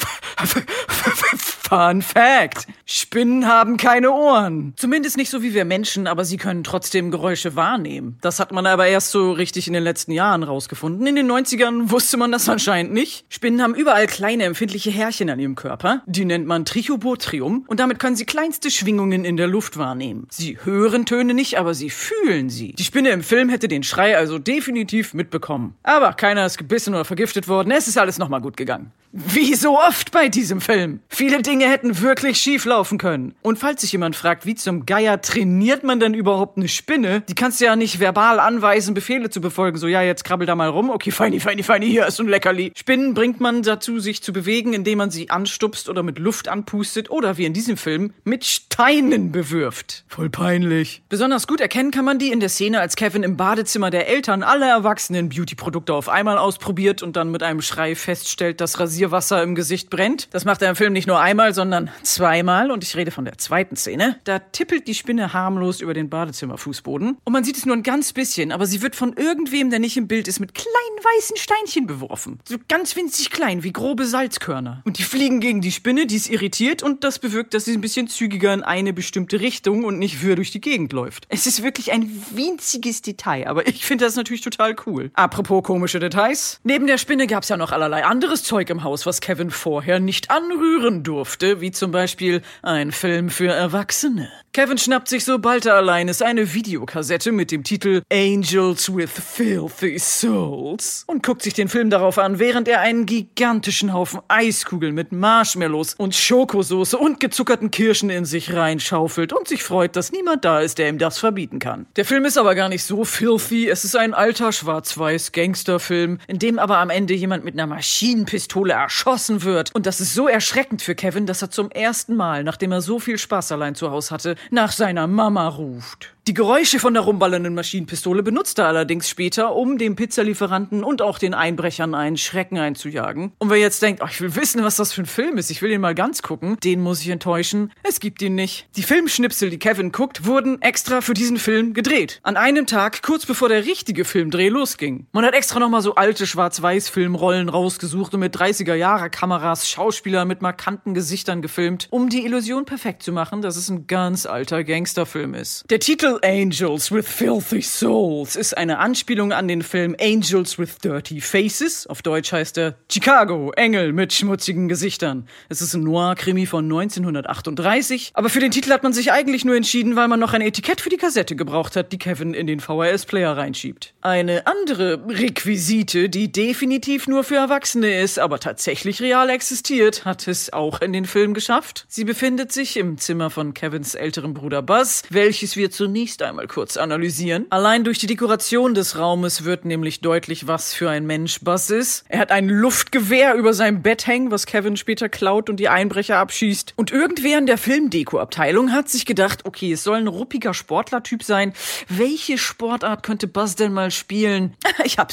Fun Fact. Spinnen haben keine Ohren. Zumindest nicht so wie wir Menschen, aber sie können trotzdem Geräusche wahrnehmen. Das hat man aber erst so richtig in den letzten Jahren rausgefunden. In den neunzigern wusste man das anscheinend nicht. Spinnen haben überall kleine, empfindliche Härchen an ihrem Körper. Die nennt man Trichobotrium. Und damit können sie kleinste Schwingungen in der Luft wahrnehmen. Sie hören Töne nicht, aber sie fühlen sie. Die Spinne im Film hätte den Schrei also definitiv mitbekommen. Aber keiner ist gebissen oder vergiftet worden. Es ist alles nochmal gut gegangen. Wie so oft bei diesem Film. Viele Dinge hätten wirklich schief laufen können. Und falls sich jemand fragt, wie zum Geier trainiert man denn überhaupt eine Spinne? Die kannst du ja nicht verbal anweisen, Befehle zu befolgen. So, ja, jetzt krabbel da mal rum. Okay, feini, feini, feini, hier ist so ein Leckerli. Spinnen bringt man dazu, sich zu bewegen, indem man sie anstupst oder mit Luft anpustet oder, wie in diesem Film, mit Steinen bewirft. Voll peinlich. Besonders gut erkennen kann man die in der Szene, als Kevin im Badezimmer der Eltern alle erwachsenen Beauty-Produkte auf einmal ausprobiert und dann mit einem Schrei feststellt, dass Rasierwasser im Gesicht brennt. Das macht er im Film nicht nur einmal, sondern zweimal. Und ich rede von der zweiten Szene. Da tippelt die Spinne harmlos über den Badezimmerfußboden. Und man sieht es nur ein ganz bisschen, aber sie wird von irgendwem, der nicht im Bild ist, mit kleinen weißen Steinchen beworfen. So ganz winzig klein, wie grobe Salzkörner. Und die fliegen gegen die Spinne, die ist irritiert und das bewirkt, dass sie ein bisschen zügiger in eine bestimmte Richtung und nicht wirr durch die Gegend läuft. Es ist wirklich ein winziges Detail, aber ich finde das natürlich total cool. Apropos komische Details. Neben der Spinne gab es ja noch allerlei anderes Zeug im Haus, was Kevin vorher nicht anrühren durfte, wie zum Beispiel ein Film für Erwachsene. Kevin schnappt sich, sobald er allein ist, eine Videokassette mit dem Titel Angels with Filthy Souls und guckt sich den Film darauf an, während er einen gigantischen Haufen Eiskugeln mit Marshmallows und Schokosoße und gezuckerten Kirschen in sich reinschaufelt und sich freut, dass niemand da ist, der ihm das verbieten kann. Der Film ist aber gar nicht so filthy. Es ist ein alter schwarz-weiß Gangsterfilm, in dem aber am Ende jemand mit einer Maschinenpistole erschossen wird. Und das ist so erschreckend für Kevin, dass er zum ersten Mal, nachdem er so viel Spaß allein zu Hause hatte, nach seiner Mama ruft. Die Geräusche von der rumballernden Maschinenpistole benutzt er allerdings später, um dem Pizzalieferanten und auch den Einbrechern einen Schrecken einzujagen. Und wer jetzt denkt, oh, ich will wissen, was das für ein Film ist, ich will ihn mal ganz gucken, den muss ich enttäuschen. Es gibt ihn nicht. Die Filmschnipsel, die Kevin guckt, wurden extra für diesen Film gedreht. An einem Tag, kurz bevor der richtige Filmdreh losging. Man hat extra nochmal so alte Schwarz-Weiß-Filmrollen rausgesucht und mit dreißiger-Jahre-Kameras Schauspieler mit markanten Gesichtern gefilmt, um die Illusion perfekt zu machen, dass es ein ganz alter Gangsterfilm ist. Der Titel Angels with Filthy Souls ist eine Anspielung an den Film Angels with Dirty Faces. Auf Deutsch heißt er Chicago, Engel mit schmutzigen Gesichtern. Es ist ein Noir-Krimi von neunzehnhundertachtunddreißig, aber für den Titel hat man sich eigentlich nur entschieden, weil man noch ein Etikett für die Kassette gebraucht hat, die Kevin in den V H S-Player reinschiebt. Eine andere Requisite, die definitiv nur für Erwachsene ist, aber tatsächlich real existiert, hat es auch in den Film geschafft. Sie befindet sich im Zimmer von Kevins älterem Bruder Buzz, welches wir zunächst einmal kurz analysieren. Allein durch die Dekoration des Raumes wird nämlich deutlich, was für ein Mensch Buzz ist. Er hat ein Luftgewehr über seinem Bett hängen, was Kevin später klaut und die Einbrecher abschießt. Und irgendwer in der Filmdeko-Abteilung hat sich gedacht, okay, es soll ein ruppiger Sportlertyp sein. Welche Sportart könnte Buzz denn mal spielen? Ich hab's.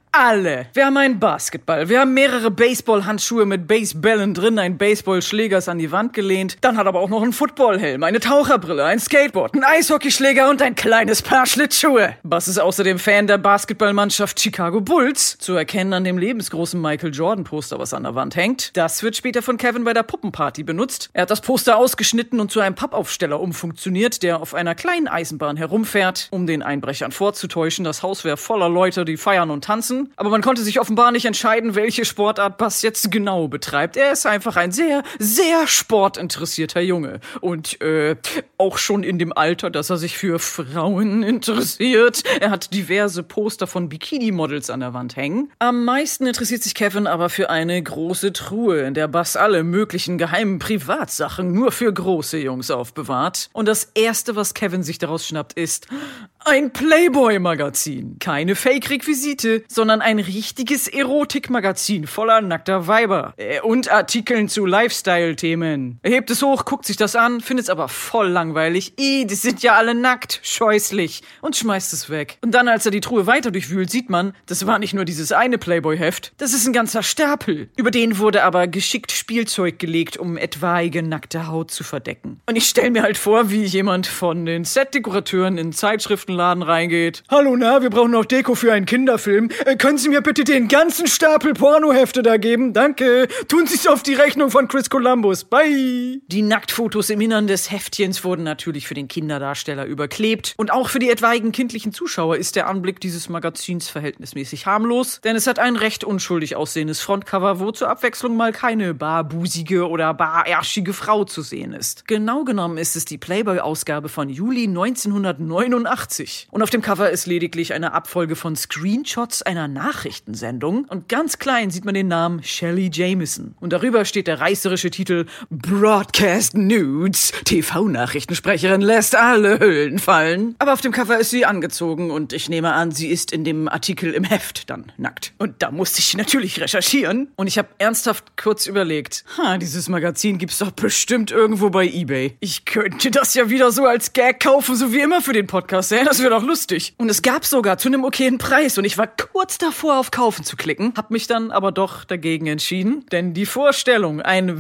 Alle. Wir haben einen Basketball, wir haben mehrere Baseballhandschuhe mit Basebällen drin, ein Baseballschläger ist an die Wand gelehnt, dann hat aber auch noch ein Footballhelm, eine Taucherbrille, ein Skateboard, ein Eishockeyschläger und ein kleines Paar Schlittschuhe. Buzz ist außerdem Fan der Basketballmannschaft Chicago Bulls, zu erkennen an dem lebensgroßen Michael Jordan Poster, was an der Wand hängt. Das wird später von Kevin bei der Puppenparty benutzt. Er hat das Poster ausgeschnitten und zu einem Pappaufsteller umfunktioniert, der auf einer kleinen Eisenbahn herumfährt, um den Einbrechern vorzutäuschen. Das Haus wäre voller Leute, die feiern und tanzen. Aber man konnte sich offenbar nicht entscheiden, welche Sportart Buzz jetzt genau betreibt. Er ist einfach ein sehr, sehr sportinteressierter Junge. Und, äh, auch schon in dem Alter, dass er sich für Frauen interessiert. Er hat diverse Poster von Bikini-Models an der Wand hängen. Am meisten interessiert sich Kevin aber für eine große Truhe, in der Buzz alle möglichen geheimen Privatsachen nur für große Jungs aufbewahrt. Und das Erste, was Kevin sich daraus schnappt, ist ein Playboy-Magazin. Keine Fake-Requisite, sondern ein richtiges Erotik-Magazin voller nackter Weiber. Äh, und Artikeln zu Lifestyle-Themen. Er hebt es hoch, guckt sich das an, findet es aber voll langweilig. Ih, die sind ja alle nackt, scheußlich. Und schmeißt es weg. Und dann, als er die Truhe weiter durchwühlt, sieht man, das war nicht nur dieses eine Playboy-Heft, das ist ein ganzer Stapel. Über den wurde aber geschickt Spielzeug gelegt, um etwaige nackte Haut zu verdecken. Und ich stell mir halt vor, wie jemand von den Set-Dekorateuren in Zeitschriftenladen reingeht. Hallo, na, wir brauchen noch Deko für einen Kinderfilm. Äh, können Sie mir bitte den ganzen Stapel Pornohefte da geben? Danke. Tun Sie es auf die Rechnung von Chris Columbus. Bye. Die Nacktfotos im Innern des Heftchens wurden natürlich für den Kinderdarsteller überklebt. Und auch für die etwaigen kindlichen Zuschauer ist der Anblick dieses Magazins verhältnismäßig harmlos, denn es hat ein recht unschuldig aussehendes Frontcover, wo zur Abwechslung mal keine barbusige oder barärschige Frau zu sehen ist. Genau genommen ist es die Playboy-Ausgabe von Juli neunzehnhundertneunundachtzig. Und auf dem Cover ist lediglich eine Abfolge von Screenshots einer Nachrichtensendung und ganz klein sieht man den Namen Shelly Jamieson. Und darüber steht der reißerische Titel Broadcast Nudes. T V-Nachrichtensprecherin lässt alle Hüllen fallen. Aber auf dem Cover ist sie angezogen und ich nehme an, sie ist in dem Artikel im Heft dann nackt. Und da musste ich natürlich recherchieren und ich habe ernsthaft kurz überlegt, ha, dieses Magazin gibt's doch bestimmt irgendwo bei eBay. Ich könnte das ja wieder so als Gag kaufen, so wie immer für den Podcast, ja? Das wäre doch lustig. Und es gab sogar zu einem okayen Preis und ich war kurz davor, auf Kaufen zu klicken, hab mich dann aber doch dagegen entschieden, denn die Vorstellung, ein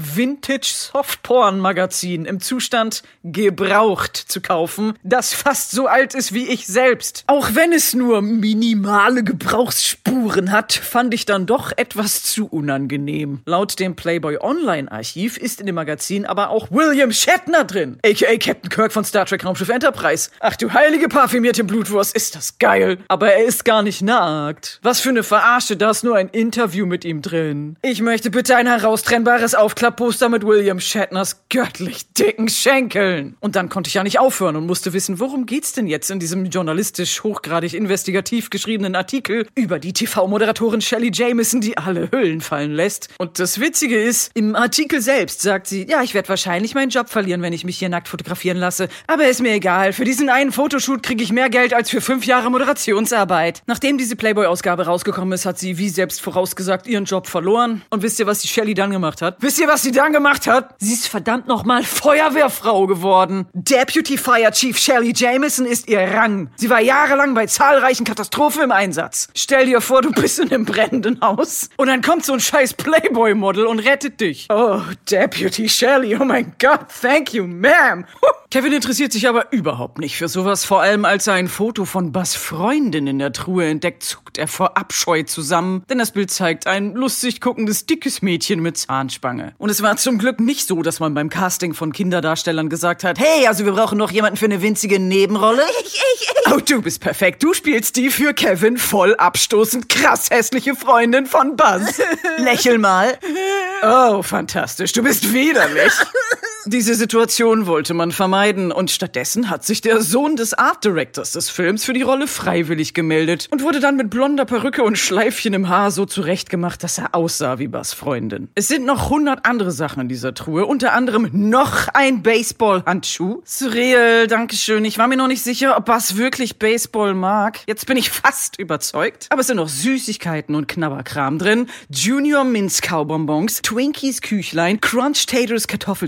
Vintage-Softporn-Magazin im Zustand gebraucht zu kaufen, das fast so alt ist wie ich selbst, auch wenn es nur minimale Gebrauchsspuren hat, fand ich dann doch etwas zu unangenehm. Laut dem Playboy Online-Archiv ist in dem Magazin aber auch William Shatner drin, aka Captain Kirk von Star Trek Raumschiff Enterprise. Ach du heilige parfümierte Blutwurst, ist das geil. Aber er ist gar nicht nackt. Was für eine Verarsche, da ist nur ein Interview mit ihm drin. Ich möchte bitte ein heraustrennbares Aufklappposter mit William Shatners göttlich dicken Schenkeln. Und dann konnte ich ja nicht aufhören und musste wissen, worum geht's denn jetzt in diesem journalistisch hochgradig investigativ geschriebenen Artikel über die T V-Moderatorin Shelly Jamieson, die alle Hüllen fallen lässt. Und das Witzige ist, im Artikel selbst sagt sie, ja, ich werde wahrscheinlich meinen Job verlieren, wenn ich mich hier nackt fotografieren lasse. Aber ist mir egal, für diesen einen Fotoshoot kriege ich mehr Geld als für fünf Jahre Moderationsarbeit. Nachdem diese Playboy-Ausgabe rausgekommen ist, hat sie, wie selbst vorausgesagt, ihren Job verloren. Und wisst ihr, was die Shelly dann gemacht hat? Wisst ihr, was sie dann gemacht hat? Sie ist verdammt nochmal Feuerwehrfrau geworden. Deputy Fire Chief Shelly Jamieson ist ihr Rang. Sie war jahrelang bei zahlreichen Katastrophen im Einsatz. Stell dir vor, du bist in einem brennenden Haus und dann kommt so ein scheiß Playboy-Model und rettet dich. Oh, Deputy Shelly, oh mein Gott, thank you, ma'am. Kevin interessiert sich aber überhaupt nicht für sowas, vor allem als er ein Foto von Buzz' Freundin in der Truhe entdeckt, zuckt er vor Abscheu zusammen, denn das Bild zeigt ein lustig guckendes, dickes Mädchen mit Zahnspange. Und es war zum Glück nicht so, dass man beim Casting von Kinderdarstellern gesagt hat, hey, also wir brauchen noch jemanden für eine winzige Nebenrolle. Ich, ich, ich. Oh, du bist perfekt, du spielst die für Kevin voll abstoßend krass hässliche Freundin von Buzz. Lächel mal. Oh, fantastisch, du bist widerlich. Diese Situation wollte man vermeiden und stattdessen hat sich der Sohn des Art Directors des Films für die Rolle freiwillig gemeldet und wurde dann mit blonder Perücke und Schleifchen im Haar so zurechtgemacht, dass er aussah wie Buzz' Freundin. Es sind noch hundert andere Sachen in dieser Truhe, unter anderem noch ein Baseball-Handschuh. Surreal, dankeschön. Ich war mir noch nicht sicher, ob Buzz wirklich Baseball mag. Jetzt bin ich fast überzeugt. Aber es sind noch Süßigkeiten und Knabberkram drin, Junior Minz Kaubonbons, Twinkies Küchlein, Crunch Taters Kartoffelchips,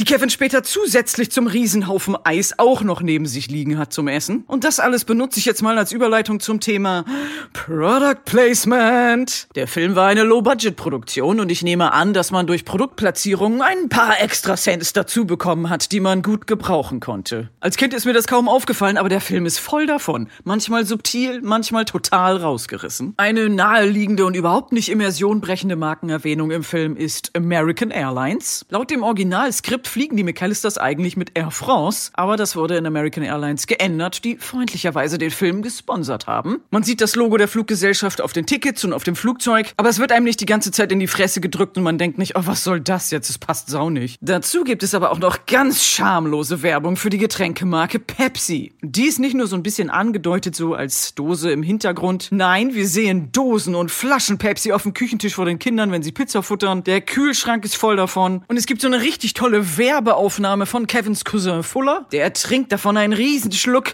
die Kevin später zusätzlich zum Riesenhaufen Eis auch noch neben sich liegen hat zum Essen. Und das alles benutze ich jetzt mal als Überleitung zum Thema Product Placement. Der Film war eine Low-Budget-Produktion und ich nehme an, dass man durch Produktplatzierungen ein paar extra Cents dazu bekommen hat, die man gut gebrauchen konnte. Als Kind ist mir das kaum aufgefallen, aber der Film ist voll davon. Manchmal subtil, manchmal total rausgerissen. Eine naheliegende und überhaupt nicht immersionbrechende Markenerwähnung im Film ist American Airlines. Laut dem Originalskript fliegen die McAllisters eigentlich mit Air France, aber das wurde in American Airlines geändert, die freundlicherweise den Film gesponsert haben. Man sieht das Logo der Fluggesellschaft auf den Tickets und auf dem Flugzeug, aber es wird einem nicht die ganze Zeit in die Fresse gedrückt und man denkt nicht, oh, was soll das jetzt? Es passt sau nicht. Dazu gibt es aber auch noch ganz schamlose Werbung für die Getränkemarke Pepsi. Die ist nicht nur so ein bisschen angedeutet, so als Dose im Hintergrund. Nein, wir sehen Dosen und Flaschen Pepsi auf dem Küchentisch vor den Kindern, wenn sie Pizza futtern. Der Kühlschrank ist voll davon. Und es gibt so eine richtig tolle Werbeaufnahme von Kevins Cousin Fuller. Der trinkt davon einen riesen Schluck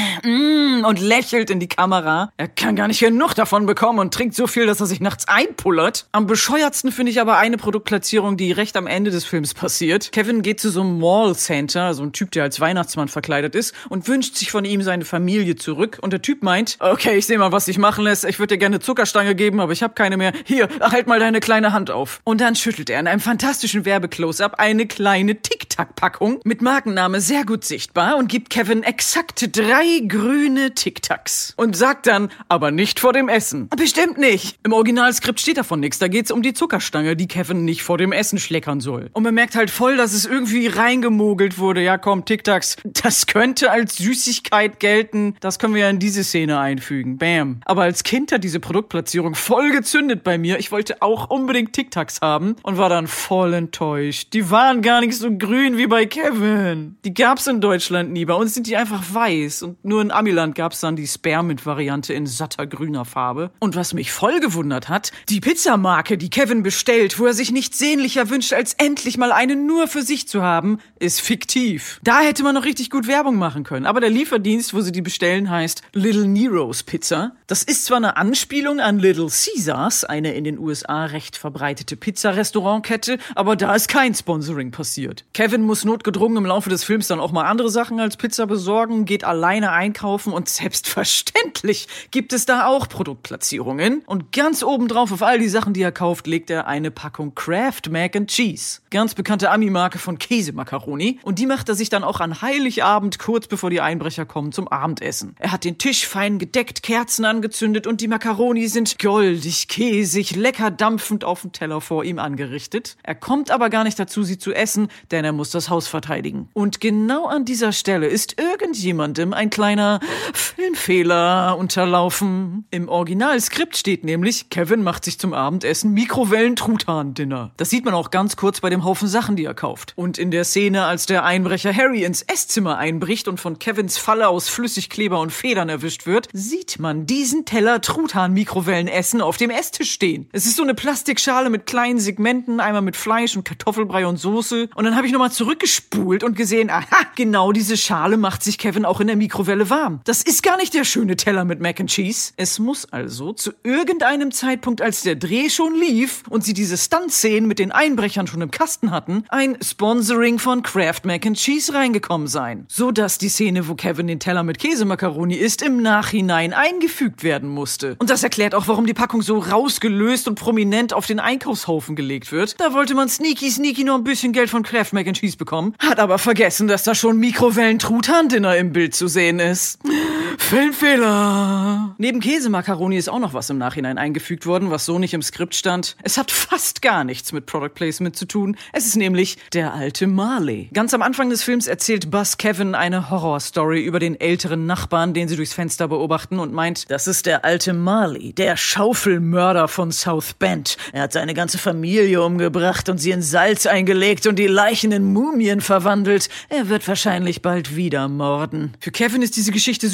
mm, und lächelt in die Kamera. Er kann gar nicht genug davon bekommen und trinkt so viel, dass er sich nachts einpullert. Am bescheuertsten finde ich aber eine Produktplatzierung, die recht am Ende des Films passiert. Kevin geht zu so einem Mall-Center, so ein Typ, der als Weihnachtsmann verkleidet ist, und wünscht sich von ihm seine Familie zurück. Und der Typ meint, okay, ich sehe mal, was sich machen lässt. Ich würde dir gerne Zuckerstange geben, aber ich habe keine mehr. Hier, halt mal deine kleine Hand auf. Und dann schüttelt er in einem fantastischen Werbe-Close-Up eine kleine Tic-Tac-Packung mit Markenname sehr gut sichtbar und gibt Kevin exakt drei grüne Tic-Tacs. Und sagt dann, aber nicht vor dem Essen. Bestimmt nicht. Im Originalskript steht davon nichts. Da geht's um die Zuckerstange, die Kevin nicht vor dem Essen schleckern soll. Und man merkt halt voll, dass es irgendwie reingemogelt wurde. Ja komm, Tic-Tacs, das könnte als Süßigkeit gelten. Das können wir ja in diese Szene einfügen. Bam. Aber als Kind hat diese Produktplatzierung voll gezündet bei mir. Ich wollte auch unbedingt Tic-Tacs haben und war dann voll enttäuscht. Die waren gar nicht so grün wie bei Kevin. Die gab's in Deutschland nie. Bei uns sind die einfach weiß. Und nur in Amiland gab's dann die Spearmint-Variante in satter grüner Farbe. Und was mich voll gewundert hat, die Pizzamarke, die Kevin bestellt, wo er sich nichts sehnlicher wünscht, als endlich mal eine nur für sich zu haben, ist fiktiv. Da hätte man noch richtig gut Werbung machen können. Aber der Lieferdienst, wo sie die bestellen, heißt Little Nero's Pizza. Das ist zwar eine Anspielung an Little Caesars, eine in den U S A recht verbreitete Pizza-Restaurantkette, aber da ist kein Sponsoring passiert. Kevin muss notgedrungen im Laufe des Films dann auch mal andere Sachen als Pizza besorgen, geht alleine einkaufen und selbstverständlich gibt es da auch Produktplatzierungen. Und ganz obendrauf auf all die Sachen, die er kauft, legt er eine Packung Kraft Mac and Cheese. Ganz bekannte Ami-Marke von Käsemakaroni. Und die macht er sich dann auch an Heiligabend, kurz bevor die Einbrecher kommen, zum Abendessen. Er hat den Tisch fein gedeckt, Kerzen angezündet und die Makaroni sind goldig, käsig, lecker dampfend auf dem Teller vor ihm angerichtet. Er kommt aber gar nicht dazu, sie zu essen, denn er muss das Haus verteidigen. Und genau an dieser Stelle ist irgendjemandem ein kleiner Filmfehler unterlaufen. Im Originalskript steht nämlich, Kevin macht sich zum Abendessen Mikrowellen-Truthahn-Dinner. Das sieht man auch ganz kurz bei dem Haufen Sachen, die er kauft. Und in der Szene, als der Einbrecher Harry ins Esszimmer einbricht und von Kevins Falle aus Flüssigkleber und Federn erwischt wird, sieht man diesen Teller Truthahn-Mikrowellenessen auf dem Esstisch stehen. Es ist so eine Plastikschale mit kleinen Segmenten, einmal mit Fleisch und Kartoffelbrei und Soße. Und dann habe ich nochmal zurückgespult und gesehen, aha, genau diese Schale macht sich Kevin auch in der Mikrowelle warm. Das ist gar nicht der schöne Teller mit Mac and Cheese. Es muss also zu irgendeinem Zeitpunkt, als der Dreh schon lief und sie diese Stunt-Szenen mit den Einbrechern schon im Kasten hatten, ein Sponsoring von Kraft Mac and Cheese reingekommen sein. So dass die Szene, wo Kevin den Teller mit Käsemakaroni isst, im Nachhinein eingefügt werden musste. Und das erklärt auch, warum die Packung so rausgelöst und prominent auf den Einkaufshaufen gelegt wird. Da wollte man sneaky sneaky noch ein bisschen Geld von Kraft Mac and Cheese bekommen, hat aber vergessen, dass da schon Mikrowellen-Truthahn-Dinner im Bild zu sehen ist. Filmfehler. Neben Käsemakaroni ist auch noch was im Nachhinein eingefügt worden, was so nicht im Skript stand. Es hat fast gar nichts mit Product Placement zu tun. Es ist nämlich der alte Marley. Ganz am Anfang des Films erzählt Buzz Kevin eine Horrorstory über den älteren Nachbarn, den sie durchs Fenster beobachten und meint, das ist der alte Marley, der Schaufelmörder von South Bend. Er hat seine ganze Familie umgebracht und sie in Salz eingelegt und die Leichen in Mumien verwandelt. Er wird wahrscheinlich bald wieder morden. Für Kevin ist diese Geschichte super gruselig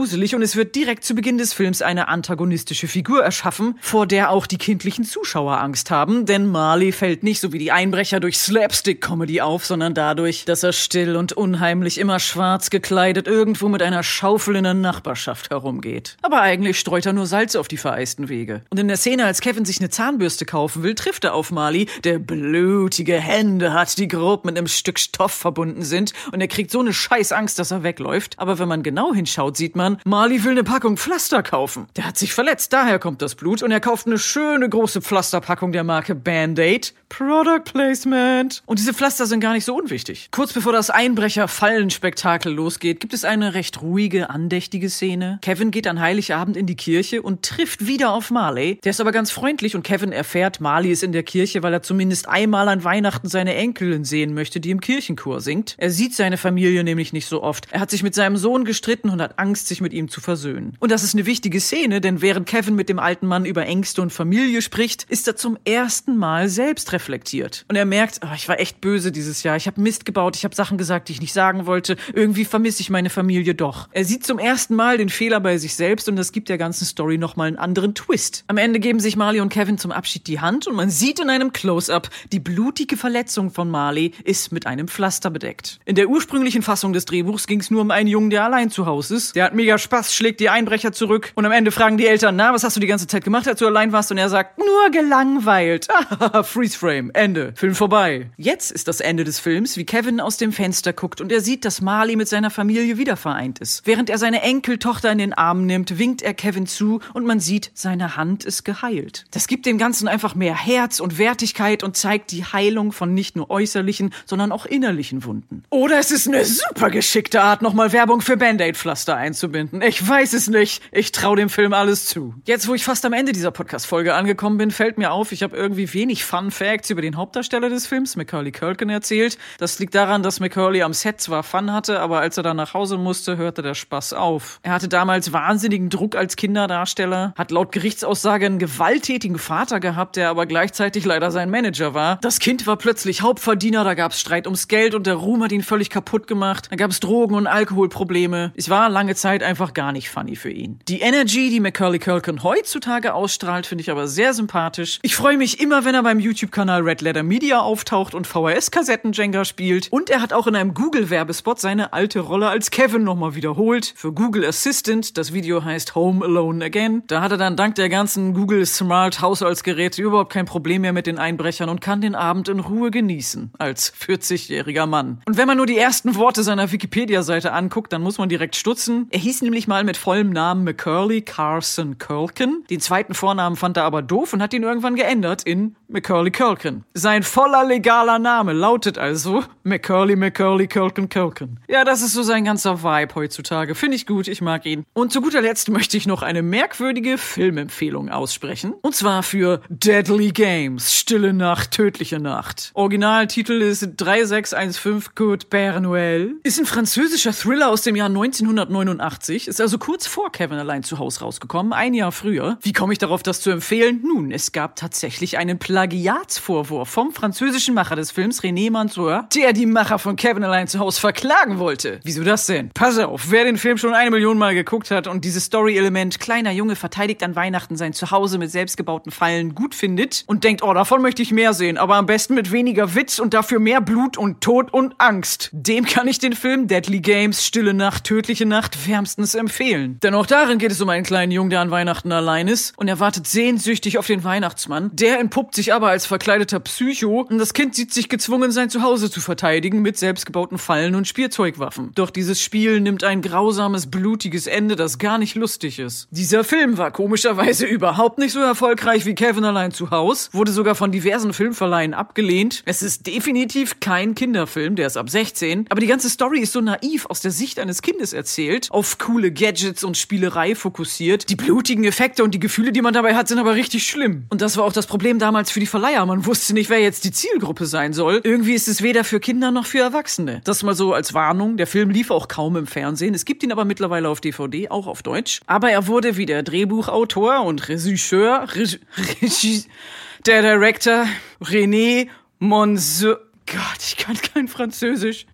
gruselig und es wird direkt zu Beginn des Films eine antagonistische Figur erschaffen, vor der auch die kindlichen Zuschauer Angst haben, denn Marley fällt nicht so wie die Einbrecher durch Slapstick-Comedy auf, sondern dadurch, dass er still und unheimlich immer schwarz gekleidet irgendwo mit einer Schaufel in der Nachbarschaft herumgeht. Aber eigentlich streut er nur Salz auf die vereisten Wege. Und in der Szene, als Kevin sich eine Zahnbürste kaufen will, trifft er auf Marley, der blutige Hände hat, die grob mit einem Stück Stoff verbunden sind, und er kriegt so eine Scheißangst, dass er wegläuft. Aber wenn man genau hinschaut, sieht man, Marley will eine Packung Pflaster kaufen. Der hat sich verletzt, daher kommt das Blut, und er kauft eine schöne große Pflasterpackung der Marke Band-Aid. Product Placement. Und diese Pflaster sind gar nicht so unwichtig. Kurz bevor das Einbrecher-Fallen-Spektakel losgeht, gibt es eine recht ruhige, andächtige Szene. Kevin geht an Heiligabend in die Kirche und trifft wieder auf Marley. Der ist aber ganz freundlich und Kevin erfährt, Marley ist in der Kirche, weil er zumindest einmal an Weihnachten seine Enkelin sehen möchte, die im Kirchenchor singt. Er sieht seine Familie nämlich nicht so oft. Er hat sich mit seinem Sohn gestritten und hat Angst, sich mit ihm zu versöhnen. Und das ist eine wichtige Szene, denn während Kevin mit dem alten Mann über Ängste und Familie spricht, ist er zum ersten Mal selbst reflektiert. Und er merkt, oh, ich war echt böse dieses Jahr. Ich habe Mist gebaut, ich habe Sachen gesagt, die ich nicht sagen wollte. Irgendwie vermisse ich meine Familie doch. Er sieht zum ersten Mal den Fehler bei sich selbst und das gibt der ganzen Story nochmal einen anderen Twist. Am Ende geben sich Marley und Kevin zum Abschied die Hand und man sieht in einem Close-Up, die blutige Verletzung von Marley ist mit einem Pflaster bedeckt. In der ursprünglichen Fassung des Drehbuchs ging es nur um einen Jungen, der allein zu Hause ist. Der hat mega Spaß, schlägt die Einbrecher zurück und am Ende fragen die Eltern, na, was hast du die ganze Zeit gemacht, als du allein warst? Und er sagt, nur gelangweilt. Freeze Frame, Ende. Film vorbei. Jetzt ist das Ende des Films, wie Kevin aus dem Fenster guckt und er sieht, dass Marley mit seiner Familie wieder vereint ist. Während er seine Enkeltochter in den Arm nimmt, winkt er Kevin zu und man sieht, seine Hand ist geheilt. Das gibt dem Ganzen einfach mehr Herz und Wertigkeit und zeigt die Heilung von nicht nur äußerlichen, sondern auch innerlichen Wunden. Oder es ist eine super geschickte Art, nochmal Werbung für Band-Aid-Pflaster einzubinden. Ich weiß es nicht. Ich traue dem Film alles zu. Jetzt, wo ich fast am Ende dieser Podcast-Folge angekommen bin, fällt mir auf, ich habe irgendwie wenig Fun-Facts über den Hauptdarsteller des Films, Macaulay Culkin, erzählt. Das liegt daran, dass Macaulay am Set zwar Fun hatte, aber als er dann nach Hause musste, hörte der Spaß auf. Er hatte damals wahnsinnigen Druck als Kinderdarsteller, hat laut Gerichtsaussage einen gewalttätigen Vater gehabt, der aber gleichzeitig leider sein Manager war. Das Kind war plötzlich Hauptverdiener, da gab es Streit ums Geld und der Ruhm hat ihn völlig kaputt gemacht. Da gab es Drogen- und Alkoholprobleme. Es war lange Zeit einfach gar nicht funny für ihn. Die Energy, die Macaulay Culkin heutzutage ausstrahlt, finde ich aber sehr sympathisch. Ich freue mich immer, wenn er beim YouTube-Kanal Red Letter Media auftaucht und V H S-Kassetten-Jenga spielt. Und er hat auch in einem Google-Werbespot seine alte Rolle als Kevin nochmal wiederholt. Für Google Assistant. Das Video heißt Home Alone Again. Da hat er dann dank der ganzen Google Smart Haushaltsgeräte überhaupt kein Problem mehr mit den Einbrechern und kann den Abend in Ruhe genießen. Als vierzigjähriger Mann. Und wenn man nur die ersten Worte seiner Wikipedia-Seite anguckt, dann muss man direkt stutzen. Er hieß nämlich mal mit vollem Namen Macaulay Carson Culkin. Den zweiten Vornamen fand er aber doof und hat ihn irgendwann geändert in Macaulay Culkin. Sein voller legaler Name lautet also Macaulay Macaulay Culkin Culkin. Ja, das ist so sein ganzer Vibe heutzutage. Finde ich gut, ich mag ihn. Und zu guter Letzt möchte ich noch eine merkwürdige Filmempfehlung aussprechen. Und zwar für Deadly Games, Stille Nacht, tödliche Nacht. Originaltitel ist drei sechs eins fünf Code Père Noël. Ist ein französischer Thriller aus dem Jahr neunzehnhundertneunundachtzig. Ist also kurz vor Kevin allein zu Hause rausgekommen, ein Jahr früher. Wie komme ich darauf, das zu empfehlen? Nun, es gab tatsächlich einen Plagiatsvorwurf vom französischen Macher des Films, René Mansour, der die Macher von Kevin allein zu Hause verklagen wollte. Wieso das denn? Pass auf, wer den Film schon eine Million Mal geguckt hat und dieses Story-Element kleiner Junge verteidigt an Weihnachten sein Zuhause mit selbstgebauten Fallen gut findet und denkt, oh, davon möchte ich mehr sehen, aber am besten mit weniger Witz und dafür mehr Blut und Tod und Angst. Dem kann ich den Film Deadly Games, Stille Nacht, tödliche Nacht wärmstens empfehlen. Denn auch darin geht es um einen kleinen Jungen, der an Weihnachten allein ist und er wartet sehnsüchtig auf den Weihnachtsmann. Der entpuppt sich aber als verkleideter Psycho und das Kind sieht sich gezwungen, sein Zuhause zu verteidigen mit selbstgebauten Fallen und Spielzeugwaffen. Doch dieses Spiel nimmt ein grausames, blutiges Ende, das gar nicht lustig ist. Dieser Film war komischerweise überhaupt nicht so erfolgreich wie Kevin allein zu Hause, wurde sogar von diversen Filmverleihen abgelehnt. Es ist definitiv kein Kinderfilm, der ist ab sechzehn, aber die ganze Story ist so naiv aus der Sicht eines Kindes erzählt, auf coole Gadgets und Spielerei fokussiert. Die blutigen Effekte und die Gefühle, die man dabei hat, sind aber richtig schlimm. Und das war auch das Problem damals für die Verleiher. Man wusste nicht, wer jetzt die Zielgruppe sein soll. Irgendwie ist es weder für Kinder noch für Erwachsene. Das mal so als Warnung. Der Film lief auch kaum im Fernsehen. Es gibt ihn aber mittlerweile auf D V D, auch auf Deutsch. Aber er wurde wie der Drehbuchautor und Regisseur, Reg- Regie, der Director René Mansour. Gott, ich kann kein Französisch.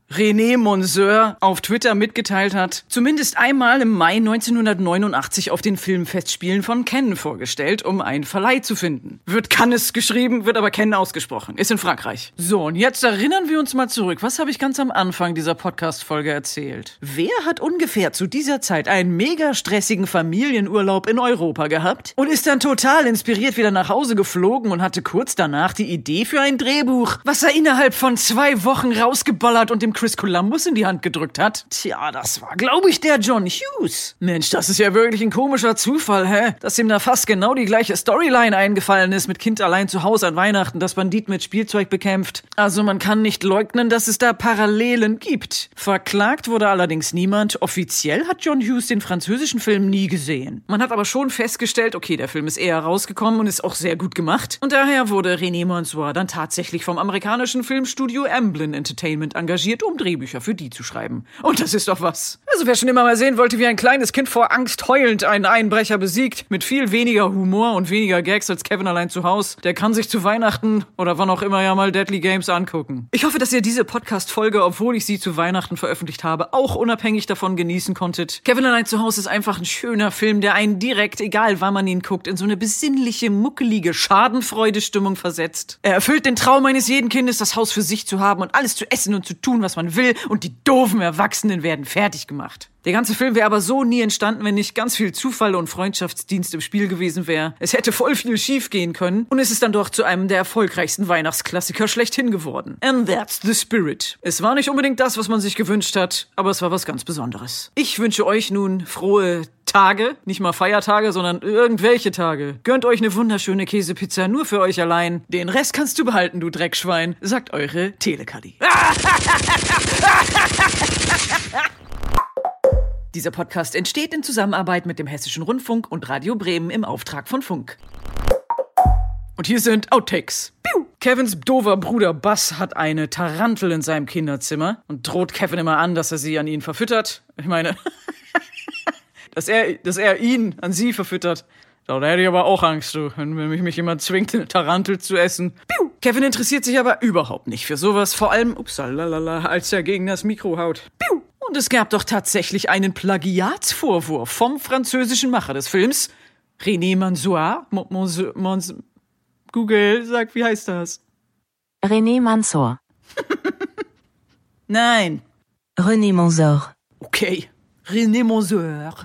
René Monsieur auf Twitter mitgeteilt hat, zumindest einmal im Mai neunzehnhundertneunundachtzig auf den Filmfestspielen von Cannes vorgestellt, um einen Verleih zu finden. Wird Cannes geschrieben, wird aber Cannes ausgesprochen. Ist in Frankreich. So, und jetzt erinnern wir uns mal zurück. Was habe ich ganz am Anfang dieser Podcast-Folge erzählt? Wer hat ungefähr zu dieser Zeit einen mega stressigen Familienurlaub in Europa gehabt und ist dann total inspiriert wieder nach Hause geflogen und hatte kurz danach die Idee für ein Drehbuch, was er innerhalb von zwei Wochen rausgeballert und dem Chris Columbus in die Hand gedrückt hat? Tja, das war, glaube ich, der John Hughes. Mensch, das ist ja wirklich ein komischer Zufall, hä? Dass ihm da fast genau die gleiche Storyline eingefallen ist, mit Kind allein zu Hause an Weihnachten, das Bandit mit Spielzeug bekämpft. Also man kann nicht leugnen, dass es da Parallelen gibt. Verklagt wurde allerdings niemand. Offiziell hat John Hughes den französischen Film nie gesehen. Man hat aber schon festgestellt, okay, der Film ist eher rausgekommen und ist auch sehr gut gemacht. Und daher wurde René Monsieur dann tatsächlich vom amerikanischen Filmstudio Amblin Entertainment engagiert, um Drehbücher für die zu schreiben. Und das ist doch was. Also wer schon immer mal sehen wollte, wie ein kleines Kind vor Angst heulend einen Einbrecher besiegt, mit viel weniger Humor und weniger Gags als Kevin allein zu Hause, der kann sich zu Weihnachten oder wann auch immer ja mal Deadly Games angucken. Ich hoffe, dass ihr diese Podcast-Folge, obwohl ich sie zu Weihnachten veröffentlicht habe, auch unabhängig davon genießen konntet. Kevin allein zu Hause ist einfach ein schöner Film, der einen direkt, egal wann man ihn guckt, in so eine besinnliche, muckelige Schadenfreude-Stimmung versetzt. Er erfüllt den Traum eines jeden Kindes, das Haus für sich zu haben und alles zu essen und zu tun, was man will, und die doofen Erwachsenen werden fertig gemacht. Der ganze Film wäre aber so nie entstanden, wenn nicht ganz viel Zufall und Freundschaftsdienst im Spiel gewesen wäre. Es hätte voll viel schief gehen können und es ist dann doch zu einem der erfolgreichsten Weihnachtsklassiker schlechthin geworden. And that's the spirit. Es war nicht unbedingt das, was man sich gewünscht hat, aber es war was ganz Besonderes. Ich wünsche euch nun frohe Tage, nicht mal Feiertage, sondern irgendwelche Tage. Gönnt euch eine wunderschöne Käsepizza nur für euch allein. Den Rest kannst du behalten, du Dreckschwein, sagt eure Telekaddi. Dieser Podcast entsteht in Zusammenarbeit mit dem Hessischen Rundfunk und Radio Bremen im Auftrag von Funk. Und hier sind Outtakes. Piu! Kevins doofer Bruder Buzz hat eine Tarantel in seinem Kinderzimmer und droht Kevin immer an, dass er sie an ihn verfüttert. Ich meine, dass er, dass er ihn an sie verfüttert. Da hätte ich aber auch Angst, du, wenn mich, mich jemand zwingt, eine Tarantel zu essen. Piu! Kevin interessiert sich aber überhaupt nicht für sowas, vor allem, upsalalala, als er gegen das Mikro haut. Piu! Und es gab doch tatsächlich einen Plagiatsvorwurf vom französischen Macher des Films, René Mansour. Monsieur, Monsieur, Google, sag, wie heißt das? René Mansour. Nein. René Mansour. Okay, René Mansour.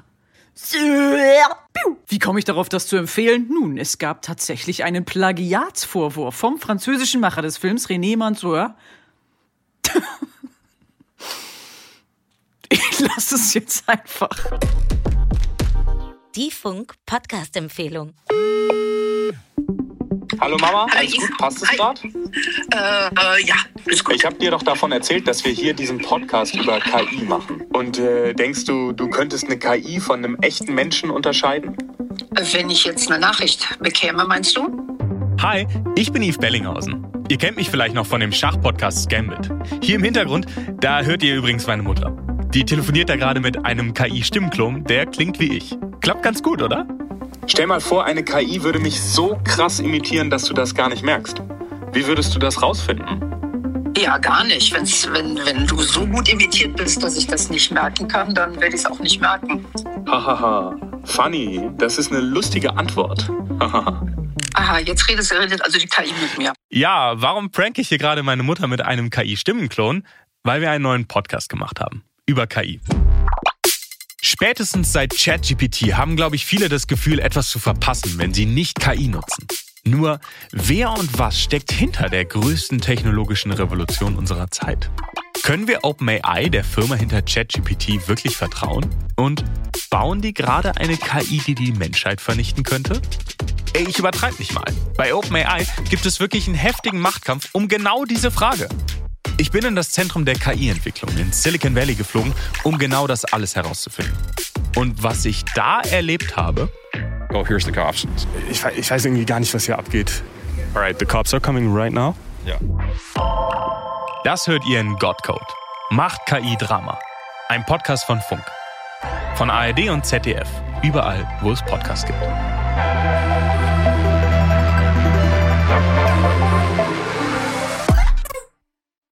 Wie komme ich darauf, das zu empfehlen? Nun, es gab tatsächlich einen Plagiatsvorwurf vom französischen Macher des Films, René Mansour. Ich lasse es jetzt einfach. Die Funk-Podcast-Empfehlung. Hallo Mama, Hallo, alles gut? Passt es gerade? Äh, äh, ja, ist gut. Ich habe dir doch davon erzählt, dass wir hier diesen Podcast über K I machen. Und äh, denkst du, du könntest eine K I von einem echten Menschen unterscheiden? Wenn ich jetzt eine Nachricht bekäme, meinst du? Hi, ich bin Yves Bellinghausen. Ihr kennt mich vielleicht noch von dem Schachpodcast Gambit. Hier im Hintergrund, da hört ihr übrigens meine Mutter. Die telefoniert da gerade mit einem K I-Stimmklon, der klingt wie ich. Klappt ganz gut, oder? Stell mal vor, eine K I würde mich so krass imitieren, dass du das gar nicht merkst. Wie würdest du das rausfinden? Ja, gar nicht. Wenn's, wenn, wenn du so gut imitiert bist, dass ich das nicht merken kann, dann werde ich es auch nicht merken. Hahaha, funny, das ist eine lustige Antwort. Hahaha. Aha, jetzt redet, redet also die K I mit mir. Ja, warum prank ich hier gerade meine Mutter mit einem K I-Stimmenklon? Weil wir einen neuen Podcast gemacht haben. Über K I. Spätestens seit ChatGPT haben, glaube ich, viele das Gefühl, etwas zu verpassen, wenn sie nicht K I nutzen. Nur, wer und was steckt hinter der größten technologischen Revolution unserer Zeit? Können wir OpenAI, der Firma hinter ChatGPT, wirklich vertrauen? Und bauen die gerade eine K I, die die Menschheit vernichten könnte? Ey, ich übertreibe nicht mal. Bei OpenAI gibt es wirklich einen heftigen Machtkampf um genau diese Frage. Ich bin in das Zentrum der K I-Entwicklung in Silicon Valley geflogen, um genau das alles herauszufinden. Und was ich da erlebt habe... Oh, here's the cops. Ich, ich weiß irgendwie gar nicht, was hier abgeht. Alright, the cops are coming right now. Ja. Das hört ihr in Godcode. Macht K I-Drama. Ein Podcast von Funk. Von A R D und Z D F. Überall, wo es Podcasts gibt.